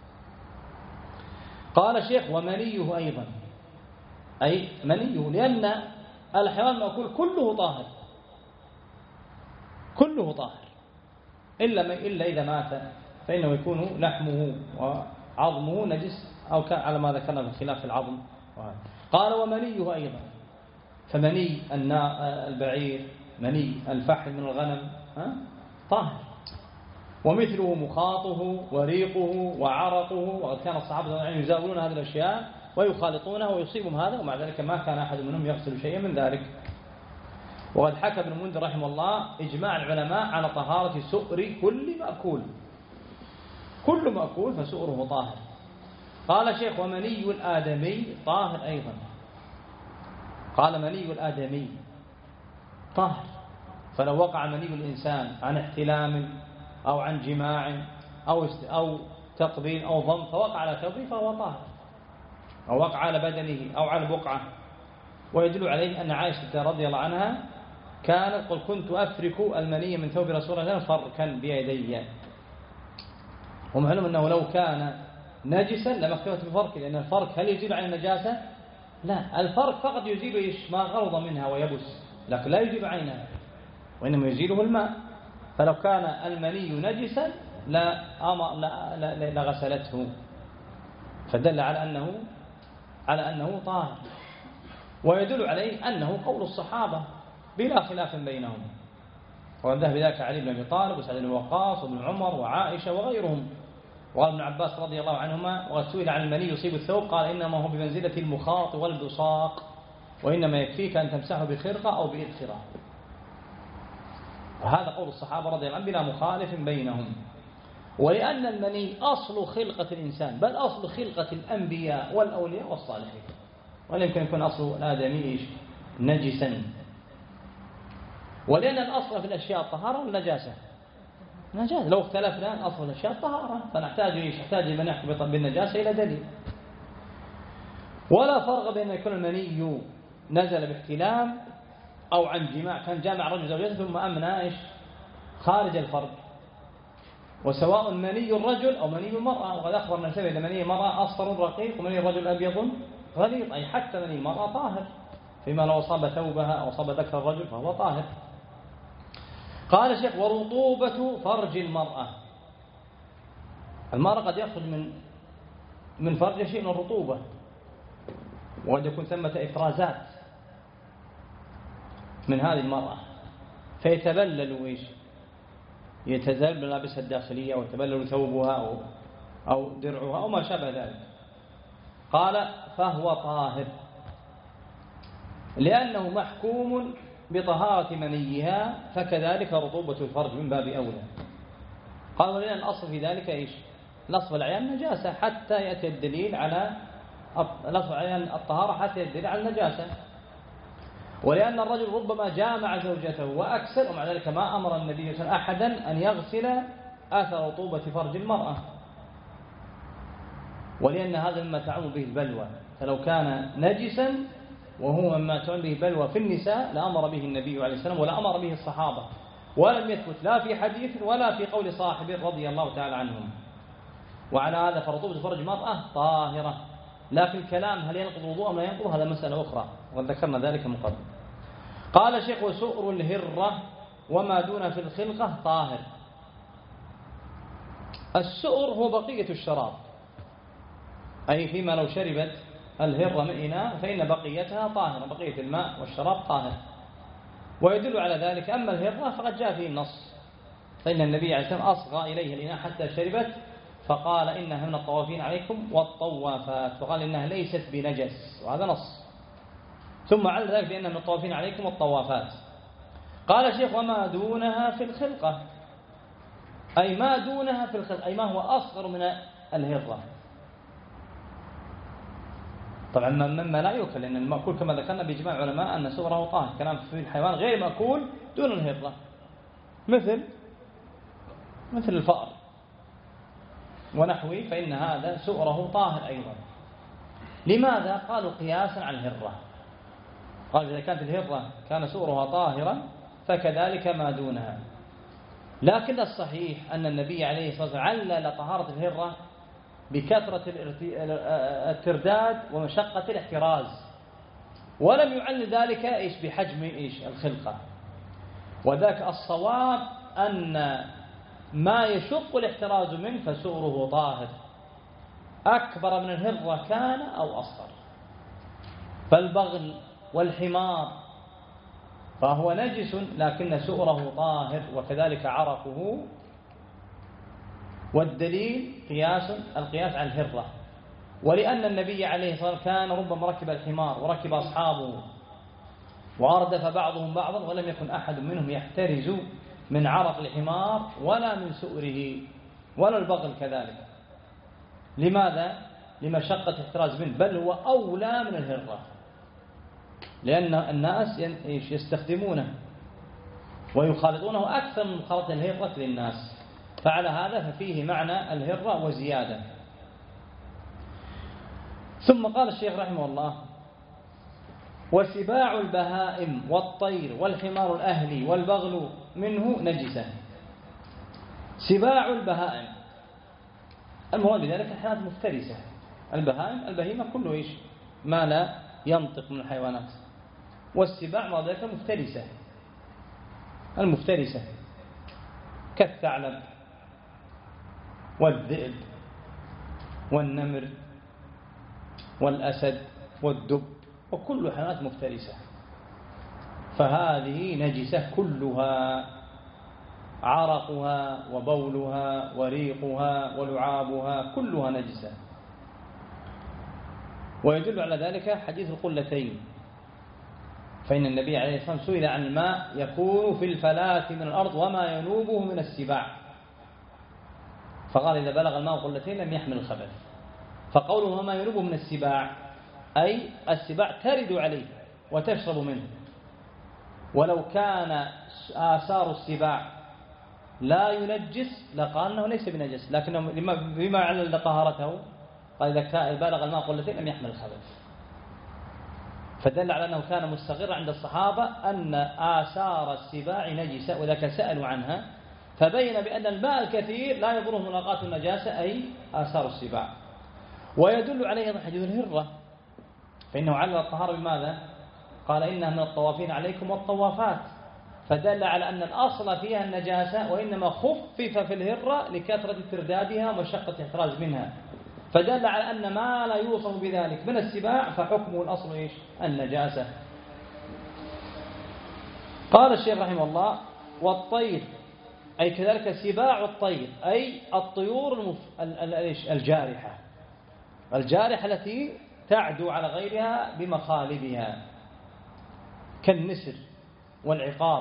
[SPEAKER 1] قال الشيخ: ومنيه أيضا، أي منيه، لأن الحيوان المأكول كله طاهر، كله طاهر، إلا إذا مات فإنه يكون لحمه وعظمه نجس، أو كان على ما ذكرنا في خلاف العظم. قال ومنيه أيضا، فمني البعير، مني الفحل من الغنم طاهر، ومثله مخاطه وريقه وعرقه، وقد كان الصحابة يزاولون هذه الأشياء ويخالطونها ويصيبهم هذا، ومع ذلك ما كان أحد منهم يغسل شيئا من ذلك. وقد حكى ابن المنذر رحمه الله إجماع العلماء على طهارة سؤر كل مأكول، كل مأكول فسؤره طاهر. قال شيخ ومني الآدمي طاهر أيضا، قال مني الآدمي طاهر، فلو وقع مني الإنسان عن احتلام أو عن جماع أو تقبيل أو ضم فوقع على ثوبه فهو طاهر، أو وقع على بدنه أو على بقعة. ويدل عليه أن عائشة رضي الله عنها كانت قل كنت أفرك المني من ثوب رسول الله فركا بيدي، ومعلوم أنه لو كان نجسا لما اختلفت بفرك، لأن الفرك هل يزيل عن النجاسة؟ لا، الفرك فقط يزيل ما غلظ منها ويبس، لكن لا يزيل عينها، وإنما يزيله الماء. فلو كان المني نجسا لغسلته، فدل على أنه طاهر. ويدل عليه أنه قول الصحابة بلا خلاف بينهم، وذهب بذلك علي بن أبي طالب وسعد بن وقاص وابن عمر وعائشة وغيرهم. وقال ابن عباس رضي الله عنهما وقد سئل عن المني يصيب الثوب قال إنما هو بمنزلة المخاط والبصاق، وإنما يكفيك أن تمسحه بخرقة أو بإذخرة. وهذا قول الصحابة رضي الله عنهم بلا مخالف بينهم. ولأن المني أصل خلقة الإنسان، بل أصل خلقة الأنبياء والأولياء والصالحين، ولا يمكن يكون أصل الآدمي نجسا. ولأن الأصل في الأشياء الطهارة والنجاسة، نجاسة. لو اختلفنا أصل الأشياء الطهارة نحتاج لمن يحكم بالنجاسة إلى دليل. ولا فرق بين يكون المني نزل باحتلام أو عن جماع، كان جامع رجل زوجته ثم أمنى خارج الفرج، وسواء مني الرجل أو مني المرأة. وقد أخبرنا سبب أن مني المرأة أصفر رقيق ومني الرجل أبيض غليظ، أي حتى مني المرأة طاهر، فيما لو أصاب ثوبها أو أصاب ذكر الرجل فهو طاهر. قال الشيخ ورطوبة فرج المرأة قد يخرج من فرج شيء من الرطوبة، وقد يكون ثمة إفرازات من هذه المرأة فيتبلل يتزلل ملابسها الداخلية ويتبلل ثوبها أو درعها أو ما شابه ذلك. قال فهو طاهر لأنه محكوم بطهارة منيها، فكذلك رطوبة الفرج من باب أولى. قال ولأن الأصل في ذلك الأصل العيان نجاسة حتى يأتي الدليل على الأصل العيان الطهارة حتى يأتي الدليل على النجاسة. ولأن الرجل ربما جامع زوجته وأكسل، ومع ذلك ما أمر النبي صلى الله عليه وسلم أحدا أن يغسل أثر رطوبة فرج المرأة، ولأن هذا مما تعم به البلوى، فلو كان نجسا وهو مما تعم به البلوى في النساء لأمر به النبي عليه السلام ولا أمر به الصحابة، ولم يثبت لا في حديث ولا في قول صاحبه رضي الله تعالى عنهم. وعلى هذا فرطوبة فرج المرأة طاهرة، لكن الكلام هل ينقض الوضوء أم لا ينقض هذا مسألة أخرى، وقد ذكرنا ذلك من قبل. قال الشيخ وسؤر الهرة وما دون في الخلقة طاهر. السؤر هو بقية الشراب، أي فيما لو شربت الهرة من إناء فإن بقيتها طاهرة، بقية الماء والشراب طاهر. ويدل على ذلك أما الهرة فقد جاء فيه النص، فإن النبي عليه السلام أصغى إليه الإناء حتى شربت فقال إنها من الطوافين عليكم والطوافات، فقال إنها ليست بنجس، وهذا نص. ثم على ذلك بأنها من الطوافين عليكم والطوافات. قال الشيخ وما دونها في الخلقة، أي ما دونها في الخلقة، أي ما هو أصغر من الهرة. طبعا مما لا يؤكل، لأن المأكول كما ذكرنا بإجماع العلماء أن سؤره طاهر، كلام في الحيوان غير مأكول دون الهرة، مثل الفأر ونحوه، فإن هذا سؤره طاهر أيضا. لماذا؟ قالوا قياسا على الهرة، قال إذا كانت الهرة كان سؤرها طاهرا فكذلك ما دونها. لكن الصحيح أن النبي عليه الصلاة والسلام علل طهارة الهرة بكثرة الترداد ومشقة الاحتراز، ولم يعلل ذلك بحجم الخلقة. وذاك الصواب أن ما يشق الاحتراز منه فسؤره طاهر، أكبر من الهرة كان أو أصغر. فالبغل والحمار فهو نجس لكن سؤره طاهر، وكذلك عرقه. والدليل القياس على الهرة، ولأن النبي عليه الصلاة والسلام كان ربما ركب الحمار وركب أصحابه وأردف بعضهم بعضا، ولم يكن أحد منهم يحترز من عرق الحمار ولا من سؤره، ولا البغل كذلك. لماذا؟ لمشقة احتراز منه، بل هو أولى من الهرة، لأن الناس يستخدمونه ويخالطونه أكثر من مخالطة الهرة للناس، فعلى هذا ففيه معنى الهرة وزيادة. ثم قال الشيخ رحمه الله: وسباع البهائم والطير والحمار الأهلي والبغل منه نجسة. سباع البهائم المراد بذلك الحيوانات المفترسة. البهيمة كله إيش؟ ما لا ينطق من الحيوانات، والسباع مراد ذلك المفترسة كالثعلب والذئب والنمر والأسد والدب، وكل حيوانات مفترسة، فهذه نجسة كلها، عرقها وبولها وريقها ولعابها كلها نجسة. ويدل على ذلك حديث القلتين، فإن النبي عليه الصلاة والسلام سئل عن الماء يكون في الفلاة من الأرض وما ينوبه من السباع، فقال: إذا بلغ الماء قلتين لم يحمل الخبث. فقوله وما ينوبه من السباع أي السباع ترد عليه وتشرب منه، ولو كان آثار السباع لا ينجس لقال أنه ليس بنجس، لكنه بما علل طهارته قال: إذا بلغ الماء قلتين لم يحمل الخبث. فدل على أنه كان مستقر عند الصحابة أن آثار السباع نجسة، وذلك سألوا عنها، فبين بأن الماء الكثير لا يضره ملاقاة النجاسة أي آثار السباع. ويدل عليه أيضا حديث الهرة، فإنه علل الطهارة بماذا؟ قال: إنها من الطوافين عليكم والطوافات، فدل على أن الأصل فيها النجاسة، وإنما خفف في الهرة لكثرة تردادها ومشقة احتراز منها، فدل على أن ما لا يوصف بذلك من السباع فحكمه الأصل إيش؟ النجاسة. قال الشيخ رحمه الله: والطير أي كذلك سباع الطير أي الطيور الجارحة التي تعدو على غيرها بمخالبها كالنسر والعقاب،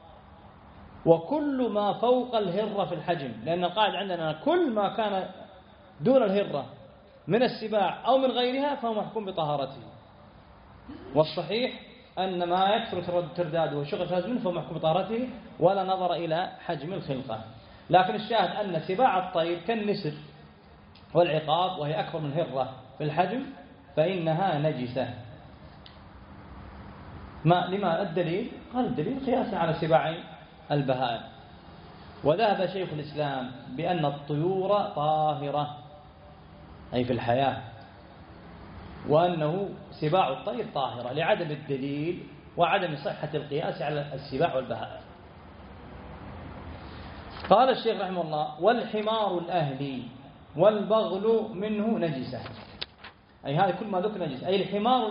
[SPEAKER 1] وكل ما فوق الهرة في الحجم، لأن القاعدة عندنا كل ما كان دون الهرة من السباع أو من غيرها فهو محكوم بطهارته، والصحيح أن ما يكثر ترداده وشغل فاز منه فهو محكوم بطهارته ولا نظر إلى حجم الخلقة. لكن الشاهد أن سباع الطير كالنسر والعقاب وهي أكبر من الهرة في الحجم فإنها نجسة. لما الدليل؟ قال الدليل قياسا على سباع البهائم. وذهب شيخ الإسلام بأن الطيور طاهرة أي في الحياة، وأنه سباع الطير طاهرة لعدم الدليل وعدم صحة القياس على السباع والبهائم. قال الشيخ رحمه الله: والحمار الأهلي والبغل منه نجسة، أي هذا كل ما ذكر نجس، أي الحمار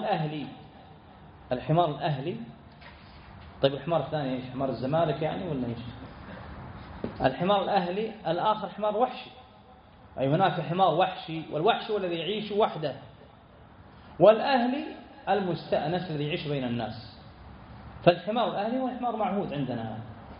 [SPEAKER 1] الأهلي. طيب الحمار الثاني إيش؟ حمار الزمالك يعني ولا إيش؟ الحمار الأهلي الآخر حمار وحشي، أي هناك حمار وحشي، والوحشي والذي يعيش وحده، والأهلي المستأنس الذي يعيش بين الناس. فالحمار الأهلي هو حمار معهود عندنا،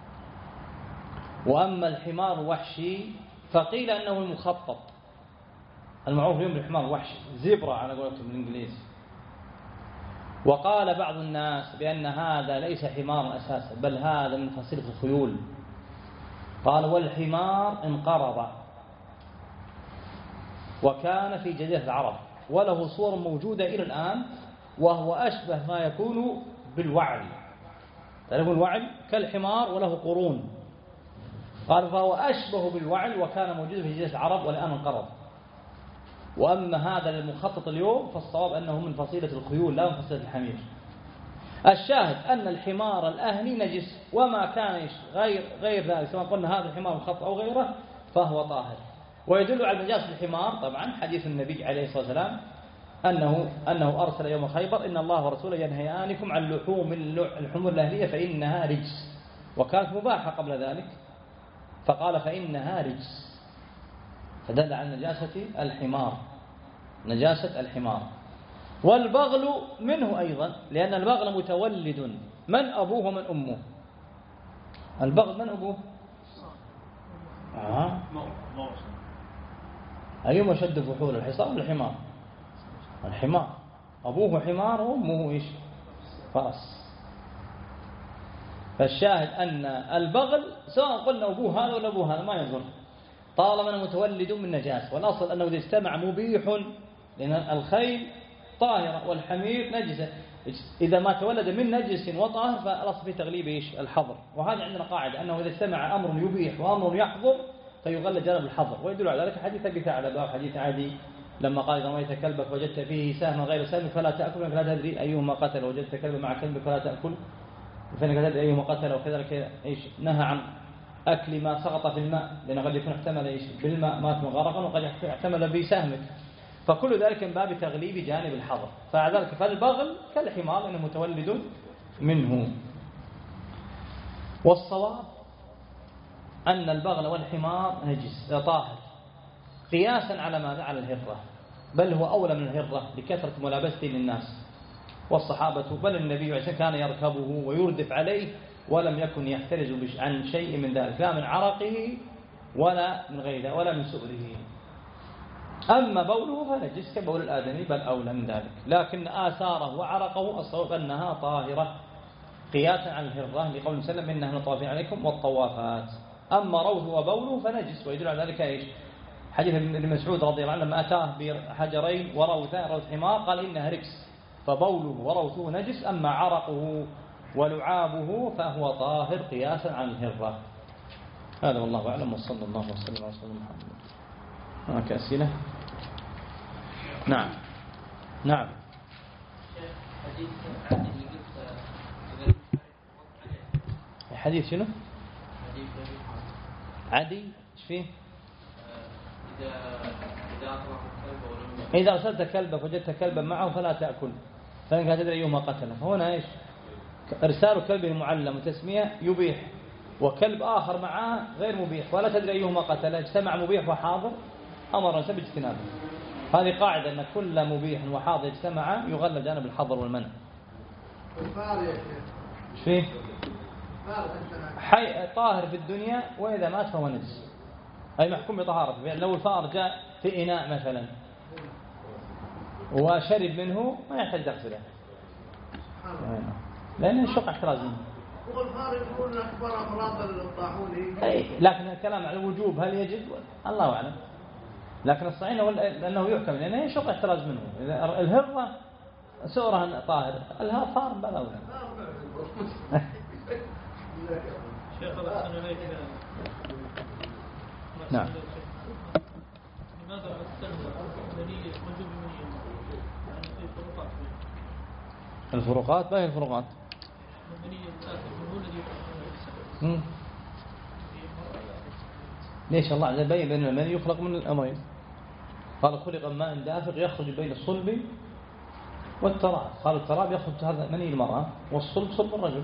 [SPEAKER 1] وأما الحمار الوحشي فقيل أنه المخطط المعروف اليوم بالحمار الوحشي، زيبرا على قولتهم الإنجليز. وقال بعض الناس بأن هذا ليس حمار أساسا، بل هذا من فصيلة الخيول. قال: والحمار انقرض وكان في جزيرة العرب، وله صور موجودة إلى الآن، وهو أشبه ما يكون بالوعل. تعرفون الوعل كالحمار وله قرون، قال فهو أشبه بالوعل وكان موجودا في جزيرة العرب والآن انقرض. وأما هذا المخطط اليوم فالصواب أنه من فصيلة الخيول لا من فصيلة الحمير. الشاهد أن الحمار الأهلي نجس، وما كان غير ذلك سواء قلنا هذا الحمار الخط أو غيره فهو طاهر. ويدل على نجاسة الحمار طبعا حديث النبي عليه الصلاة والسلام أنه أرسل يوم خيبر: إن الله ورسوله ينهيانكم عن لحوم الحمر الأهلية فإنها رجس، وكانت مباحة قبل ذلك فقال فإنها رجس، فدل على نجاسة الحمار. والبغل منه أيضا، لأن البغل متولد. من أبوه ومن أمه؟ البغل من أبوه؟ أيهما شد فحول، الحصان ولا الحمار؟ الحمار أبوه حمار وأمه إيش؟ فرس. فالشاهد أن البغل سواء قلنا أبوه هذا ولا أبوه هذا ما يضر، طالما أنه متولد من نجاسة. والأصل أنه إذا استمع مبيح، لأن الخيل طاهرة والحمير نجسة، إذا ما تولد من نجس وطاهر فالأصل في تغليب إيش؟ الحظر. وهذا عندنا قاعدة أنه إذا استمع أمر يبيح وأمر يحظر فيغلب جانب الحظر. ويدل على ذلك حديث أبي ثعلبة وحديث عدي لما قال: إذا رميت كلبك وجدت فيه سهما غير سهم فلا تأكل، فلا تدري أيهما قتل، وجدت كلبا مع كلبك فلا تأكل فإنك تدري أيهما قتل. وكذلك إيش؟ نهى عن أكل ما سقط في الماء، لأنه قد يكون احتمل إيش؟ بالماء مات مغرقا، وقد احتمل بسهمك، فكل ذلك من باب تغليب جانب الحظر. فذلك فالبغل كالحمار لأنه متولد منه. والصواب أن البغل والحمار نجس طاهر، قياسا على ماذا؟ على الهرة، بل هو أولى من الهرة لكثرة ملابسته للناس والصحابة، بل النبي عليه كان يركبه ويردف عليه ولم يكن يحترز عن شيء من ذلك، لا من عرقه ولا من غيره ولا من سؤره. أما بوله فنجس كبول الآدمي، بل أولى من ذلك، لكن آثاره وعرقه الصواب أنها طاهرة قياسا عن الهرة، لقول وسلم: إنها نطوافين عليكم والطوافات. أما روثه وبوله فنجس، ويدل على ذلك إيش؟ حديث ابن مسعود رضي الله عنه لما أتاه بحجرين وروثان، روث حمار، قال: إنها ركس، فبوله وروثه نجس، أما عرقه ولعابه فهو طاهر قياسا عن الهرة. هذا والله أعلم، وصلى الله وسلم على سيدنا محمد. هناك أسئلة؟ نعم. حديث شنو؟ عدي ايش فيه؟ إذا أرسلت كلبك وجدت كلبا معه فلا تأكل، فإنك تدري أيهما قتله. فهنا إيش؟ إرسال كلبه معلم وتسمية يبيح، وكلب آخر معه غير مبيح ولا تدري أيهما قتله، اجتمع مبيح وحاضر أمر الإنسان باجتنابه. هذه قاعدة أن كل مبيح وحاضر اجتمع يغلب جانب الحظر والمنع. ايش فيه؟ طاهر في الدنيا، وإذا مات فهو نجس، أي محكوم بطهارته. يعني لو الفار جاء في إناء مثلا وشرب منه ما يحتاج تغسله، لأنه يشق احتراز منه.
[SPEAKER 3] هو الفار يقول أكبر أمراض الطاحون،
[SPEAKER 1] لكن الكلام على الوجوب هل يجب؟ الله أعلم، لكن الصحيح أنه يحكم لأنه يشق احتراز منه. الهرة سورة طاهر، الفار بلا أولى. نعم.
[SPEAKER 2] لماذا استلزم منية وجوب منية؟ يعني في فروقات.
[SPEAKER 1] الفروقات ما هي الفروقات؟
[SPEAKER 2] المنية هو الذي
[SPEAKER 1] ليش الله عز وجل بين بأن المني يخلق من الأمرين؟ قال: خلق ماء دافق يخرج بين الصلب والتراب. قال: التراب يخرج هذا مني المرأة، والصلب صلب الرجل.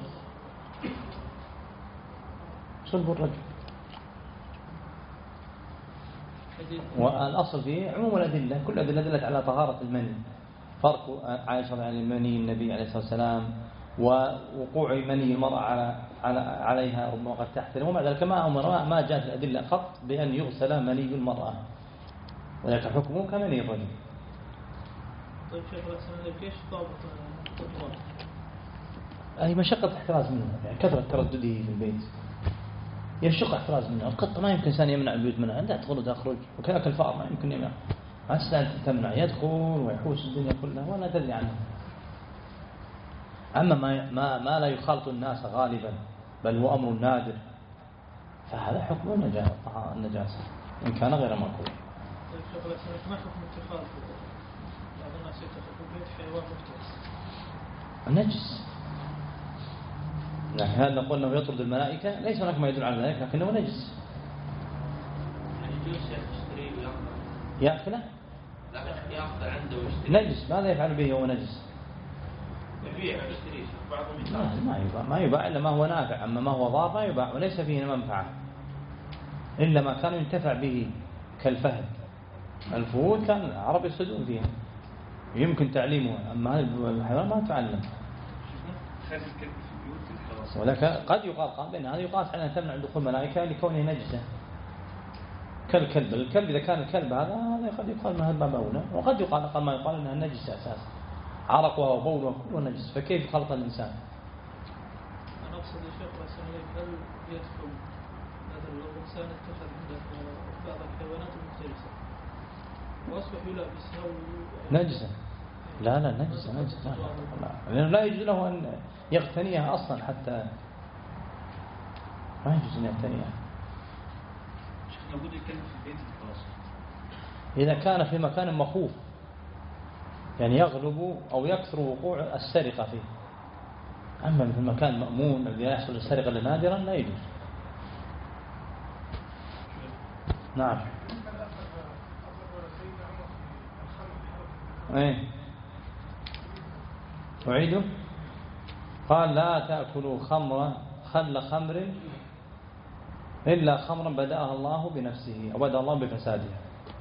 [SPEAKER 1] والأصل فيه عموم الأدلة، كل الأدلة دلت على طهارة المني. فرق عائشة عن المني النبي عليه الصلاة والسلام، ووقوع مني المرأة عليها ربما قد تحترم، ومع ذلك ما جاءت الأدلة قط بأن يغسل مني المرأة، ولكن حكمه كمني الرجل.
[SPEAKER 2] طيب شيخ الأسلام كيف ضابط الخطوات؟
[SPEAKER 1] أي مشقة احتراز منه، يعني كثرة تردده في البيت يشق احتراز منه. القطة ما يمكن إنسان يمنع البيوت منها، لا تدخل وتخرج، وكذلك الفأر ما يمكن يمنع، ما تستطيع تمنع، يدخل ويحوس الدنيا كلها ولا تدري عنه. أما ما لا يخالط الناس غالبا بل هو أمر نادر، فهذا حكم النجاسة إن كان غير مأكول.
[SPEAKER 2] طيب شيخ الأسلام ما حكم اتخاذ بعض الناس يتخذ البيت حيوان مفترس؟
[SPEAKER 1] نجس، هل نقول أنه يطرد الملائكة؟ ليس هناك ما يدل على ذلك، لكنه نجس.
[SPEAKER 4] يعني يجوز يشتري ويأخذ.
[SPEAKER 1] يأكله؟
[SPEAKER 4] لا يأخذ عنده ويشتري.
[SPEAKER 1] نجس، ماذا يفعل به وهو نجس؟
[SPEAKER 4] يبيع ويشتري. بعضهم
[SPEAKER 1] ما يباع إلا ما هو نافع، أما ما هو ضار ما يباع وليس فيه منفعة إلا ما كان ينتفع به كالفهد. الفهود كان العرب يصيدون فيها يمكن تعليمها، أما الحيوان ما تعلم. ولكن قد يقال بأن هذا يقاس على أن تمنع دخول الملائكة لكونه نجسة كالكلب. الكلب إذا كان الكلب هذا قد يقال ما هذا باب، وقد يقال أقل ما يقال أنها نجسة أساسا، عرقها وبولها كله نجس، فكيف خلط الإنسان؟
[SPEAKER 2] أنا أقصد يا شيخ رسول الله، هل يدخل مثلا لو الإنسان اتخذ عنده بعض الحيوانات المفترسة وأصبح يلابسها
[SPEAKER 1] نجسة؟ لا نجسة لأنه لا يجوز له أن يغتنيها أصلا، حتى ما يجوز أن يغتنيها.
[SPEAKER 4] شيخنا وجود الكلب في البيت الخاص
[SPEAKER 1] إذا كان في مكان مخوف، يعني يغلب أو يكثر وقوع السرقة فيه. أما في المكان مأمون الذي يحصل السرقة نادرا لا يجوز. نعم. أعيده. قال لا تأكلوا خل خمر إلا خمرا بدأها الله بنفسه أو بدأ الله بفسادها.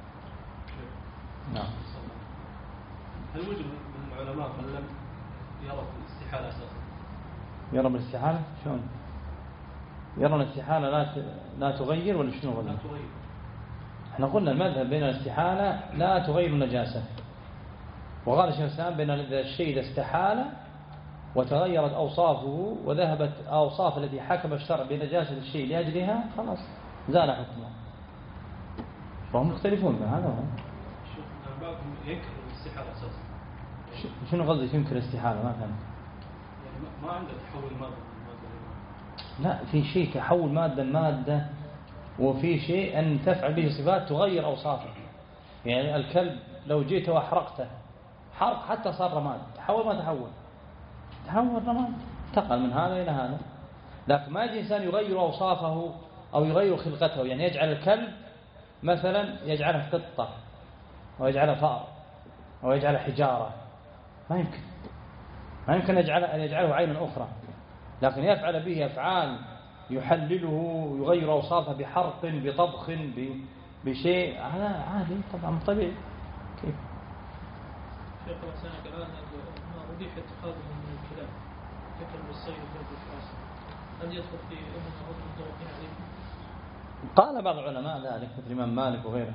[SPEAKER 1] نعم.
[SPEAKER 4] هل وجد من العلماء من لم يرى الاستحالة أساسا؟
[SPEAKER 1] يرى بالاستحالة؟ شلون؟ يرى الاستحالة لا تغير ولا شنو؟
[SPEAKER 4] لا تغير.
[SPEAKER 1] احنا قلنا المذهب بين الاستحالة لا تغير النجاسة، وقال الشيخ الإسلام بين الشيء إذا استحال وتغيرت أوصافه وذهبت أوصاف التي حكم الشرع بنجاسة الشيء لأجلها خلاص زال حكمه. فهم مختلفون بهذا.
[SPEAKER 4] شوف بعضهم ينكر الاستحالة أساسا.
[SPEAKER 1] شنو قصدك ينكر الاستحالة؟ ما فهمت.
[SPEAKER 4] يعني ما عنده تحول مادة.
[SPEAKER 1] لا، في شيء تحول مادة وفي شيء أن تفعل به صفات تغير أوصافه. يعني الكلب لو جيت وأحرقته حرق حتى صار رماد، تحول ما تحول رماد، انتقل من هذا إلى هذا. لكن ما يجي إنسان يغير أوصافه أو يغير خلقته، يعني يجعل الكلب مثلا يجعله قطة أو يجعله فأر أو يجعله حجارة، ما يمكن أن يجعله عينا أخرى، لكن يفعل به أفعال يحلله يغير أوصافه بحرق بطبخ بشيء، هذا عادي طبعا طبيعي. كيف؟
[SPEAKER 2] شيخ الإنسان الآن ما أضيف اتخاذه من الكلاب ككلب الصيد وكلب الحراسة، هل يدخل في أنه عضو متوقع عليه؟
[SPEAKER 1] قال بعض العلماء ذلك مثل الإمام مالك وغيره.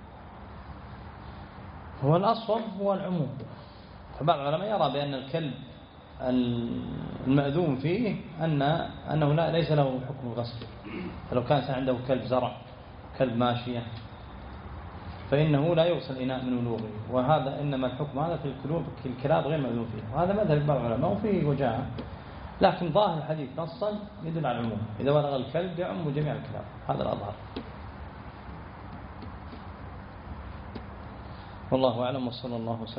[SPEAKER 1] هو الأصل هو العموم، فبعض العلماء يرى بأن الكلب المأذون فيه أنه ليس له حكم الغسل، فلو كان عنده كلب زرع كلب ماشية فإنه لا يغسل إناء من ولوغه، وهذا إنما الحكم هذا في الكلاب غير مأذون فيه، وهذا مذهب بعض العلماء وفيه وجاهة، لكن ظاهر الحديث نصا يدل على العموم، إذا بلغ الكلب يعم جميع الكلاب، هذا الأظهر. والله أعلم، وصلى الله وسلم.